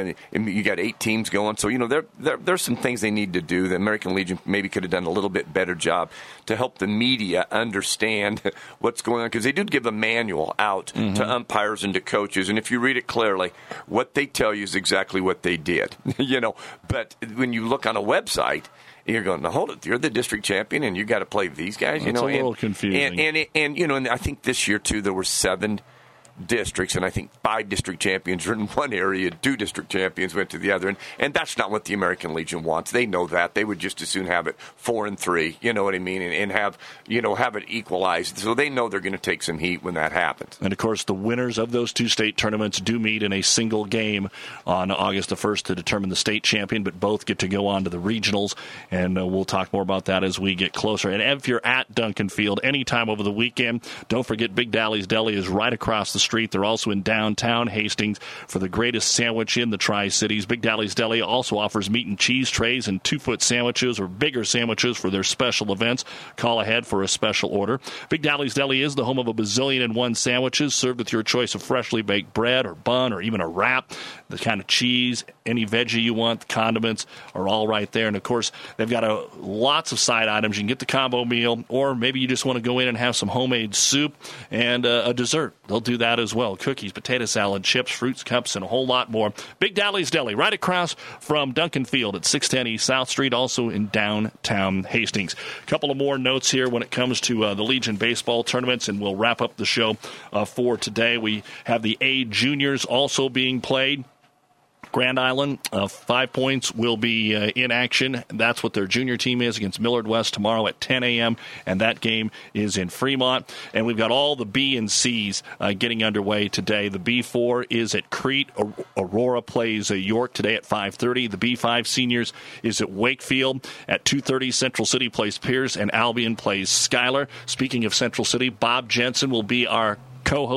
S7: you got eight teams going. So, you know, there, there there's some things they need to do. The American Legion maybe could have done a little bit better job to help the media understand what's going on, because they did give a manual out mm-hmm. to umpires and to coaches. And if you read it clearly, what they tell you is exactly what they did. you know, but when you look on a website, you're going, now hold it, you're the district champion and you got to play these guys. You
S4: That's
S7: know,
S4: a little
S7: and,
S4: confusing.
S7: And, and, and, you know, and I think this year, too, there were seven districts, and I think five district champions were in one area, two district champions went to the other, and, and that's not what the American Legion wants. They know that. They would just as soon have it four and three, you know what I mean, and, and have, you know, have it equalized. So they know they're going to take some heat when that happens.
S4: And, of course, the winners of those two state tournaments do meet in a single game on August the first to determine the state champion, but both get to go on to the regionals, and uh, we'll talk more about that as we get closer. And if you're at Duncan Field anytime over the weekend, don't forget Big Dally's Deli is right across the street. They're also in downtown Hastings for the greatest sandwich in the Tri-Cities. Big Dally's Deli also offers meat and cheese trays and two-foot sandwiches or bigger sandwiches for their special events. Call ahead for a special order. Big Dally's Deli is the home of a bazillion and one sandwiches served with your choice of freshly baked bread or bun or even a wrap. The kind of cheese, any veggie you want, the condiments are all right there. And, of course, they've got a, lots of side items. You can get the combo meal, or maybe you just want to go in and have some homemade soup and uh, a dessert. They'll do that as well. Cookies, potato salad, chips, fruits, cups, and a whole lot more. Big Dally's Deli, right across from Duncan Field at six ten East South Street, also in downtown Hastings. A couple of more notes here when it comes to uh, the Legion baseball tournaments, and we'll wrap up the show uh, for today. We have the A juniors also being played. Grand Island, uh, Five Points will be uh, in action. That's what their junior team is against Millard West tomorrow at ten a.m., and that game is in Fremont. And we've got all the B and C's uh, getting underway today. The B four is at Crete. Aurora plays uh, York today at five thirty. The B five seniors is at Wakefield. At two thirty, Central City plays Pierce, and Albion plays Schuyler. Speaking of Central City, Bob Jensen will be our co-host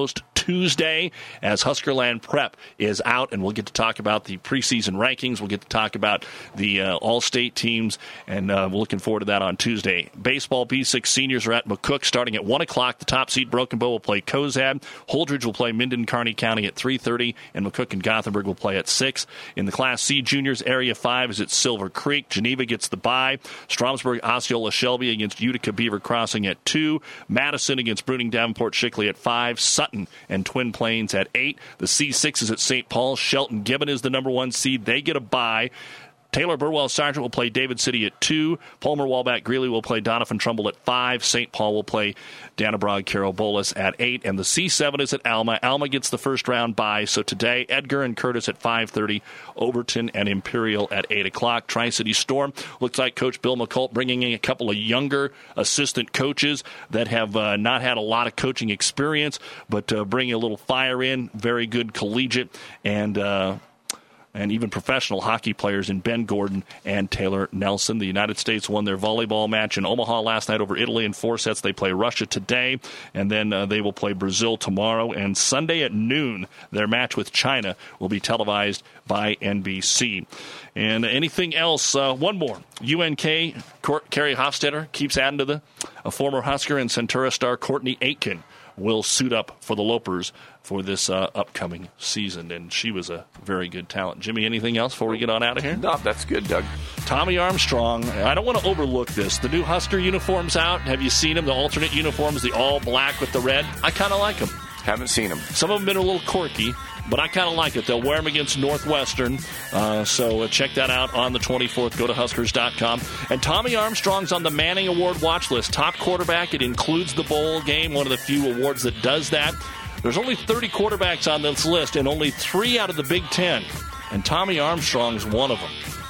S4: Tuesday as Huskerland Prep is out, and we'll get to talk about the preseason rankings. We'll get to talk about the uh, all-state teams, and uh, we're looking forward to that on Tuesday. Baseball B six seniors are at McCook starting at one o'clock. The top seed Broken Bow will play Cozad. Holdridge will play Minden Kearney County at three thirty, and McCook and Gothenburg will play at six. In the Class C juniors, Area five is at Silver Creek. Geneva gets the bye. Stromsburg, Osceola Shelby against Utica Beaver Crossing at two. Madison against Bruning Davenport Shickley at five. Sutton and Twin Plains at eight. The C six is at Saint Paul. Shelton Gibbon is the number one seed. They get a bye. Taylor Burwell Sargent will play David City at two. Palmer Walbach Greeley will play Donovan Trumbull at five. Saint Paul will play Dannebrog Carol Bolas at eight. And the C seven is at Alma. Alma gets the first round bye. So today, Edgar and Curtis at five thirty. Overton and Imperial at eight o'clock. Tri-City Storm looks like Coach Bill McCult bringing in a couple of younger assistant coaches that have uh, not had a lot of coaching experience, but uh, bringing a little fire in. Very good collegiate and uh and even professional hockey players in Ben Gordon and Taylor Nelson. The United States won their volleyball match in Omaha last night over Italy in four sets. They play Russia today, and then uh, they will play Brazil tomorrow. And Sunday at noon, their match with China will be televised by N B C. And anything else? Uh, one more. U N K, Cort- Carrie Hofstetter keeps adding to the a former Husker and Centura star Courtney Aitken will suit up for the Lopers for this uh, upcoming season, and she was a very good talent. Jimmy, anything else before we get on out of here?
S7: No, that's good, Doug.
S4: Tommy Armstrong, I don't want to overlook this. The new Husker uniforms out. Have you seen them? The alternate uniforms, the all black with the red. I kind of like them.
S7: Haven't seen them.
S4: Some of them have been a little quirky, but I kind of like it. They'll wear them against Northwestern, uh, so uh, check that out on the twenty-fourth. Go to Huskers dot com. And Tommy Armstrong's on the Manning Award watch list. Top quarterback. It includes the bowl game, one of the few awards that does that. There's only thirty quarterbacks on this list, and only three out of the Big Ten. And Tommy Armstrong's one of them.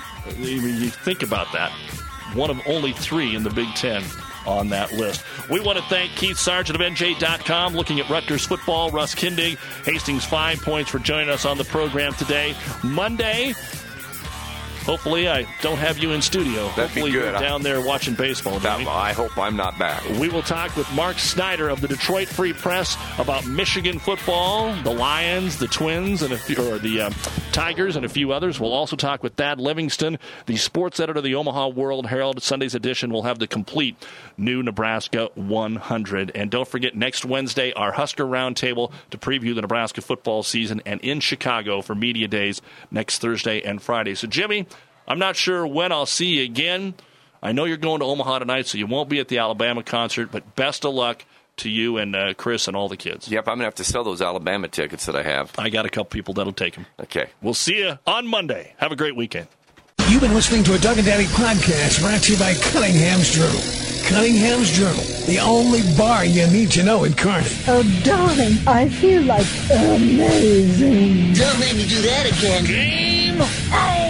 S4: You think about that. One of only three in the Big Ten on that list. We want to thank Keith Sargent of N J dot com, looking at Rutgers football. Russ Kindig, Hastings five points for joining us on the program today. Monday, hopefully I don't have you in studio.
S7: That'd
S4: hopefully
S7: be good.
S4: You're down there watching baseball, Jimmy.
S7: I hope I'm not back.
S4: We will talk with Mark Snyder of the Detroit Free Press about Michigan football, the Lions, the Twins, and a few, or the um, Tigers, and a few others. We'll also talk with Thad Livingston, the sports editor of the Omaha World Herald. Sunday's edition will have the complete new Nebraska one hundred. And don't forget, next Wednesday, our Husker Roundtable to preview the Nebraska football season, and in Chicago for Media Days next Thursday and Friday. So, Jimmy, I'm not sure when I'll see you again. I know you're going to Omaha tonight, so you won't be at the Alabama concert, but best of luck to you and uh, Chris and all the kids.
S7: Yep, I'm going to have to sell those Alabama tickets that I have.
S4: I got a couple people that'll take them.
S7: Okay.
S4: We'll see you on Monday. Have a great weekend.
S8: You've been listening to a Doug and Daddy podcast brought to you by Cunningham's Journal. Cunningham's Journal, the only bar you need to know in Kearney.
S9: Oh, darling, I feel like amazing.
S8: Don't make me do that again.
S9: Game on!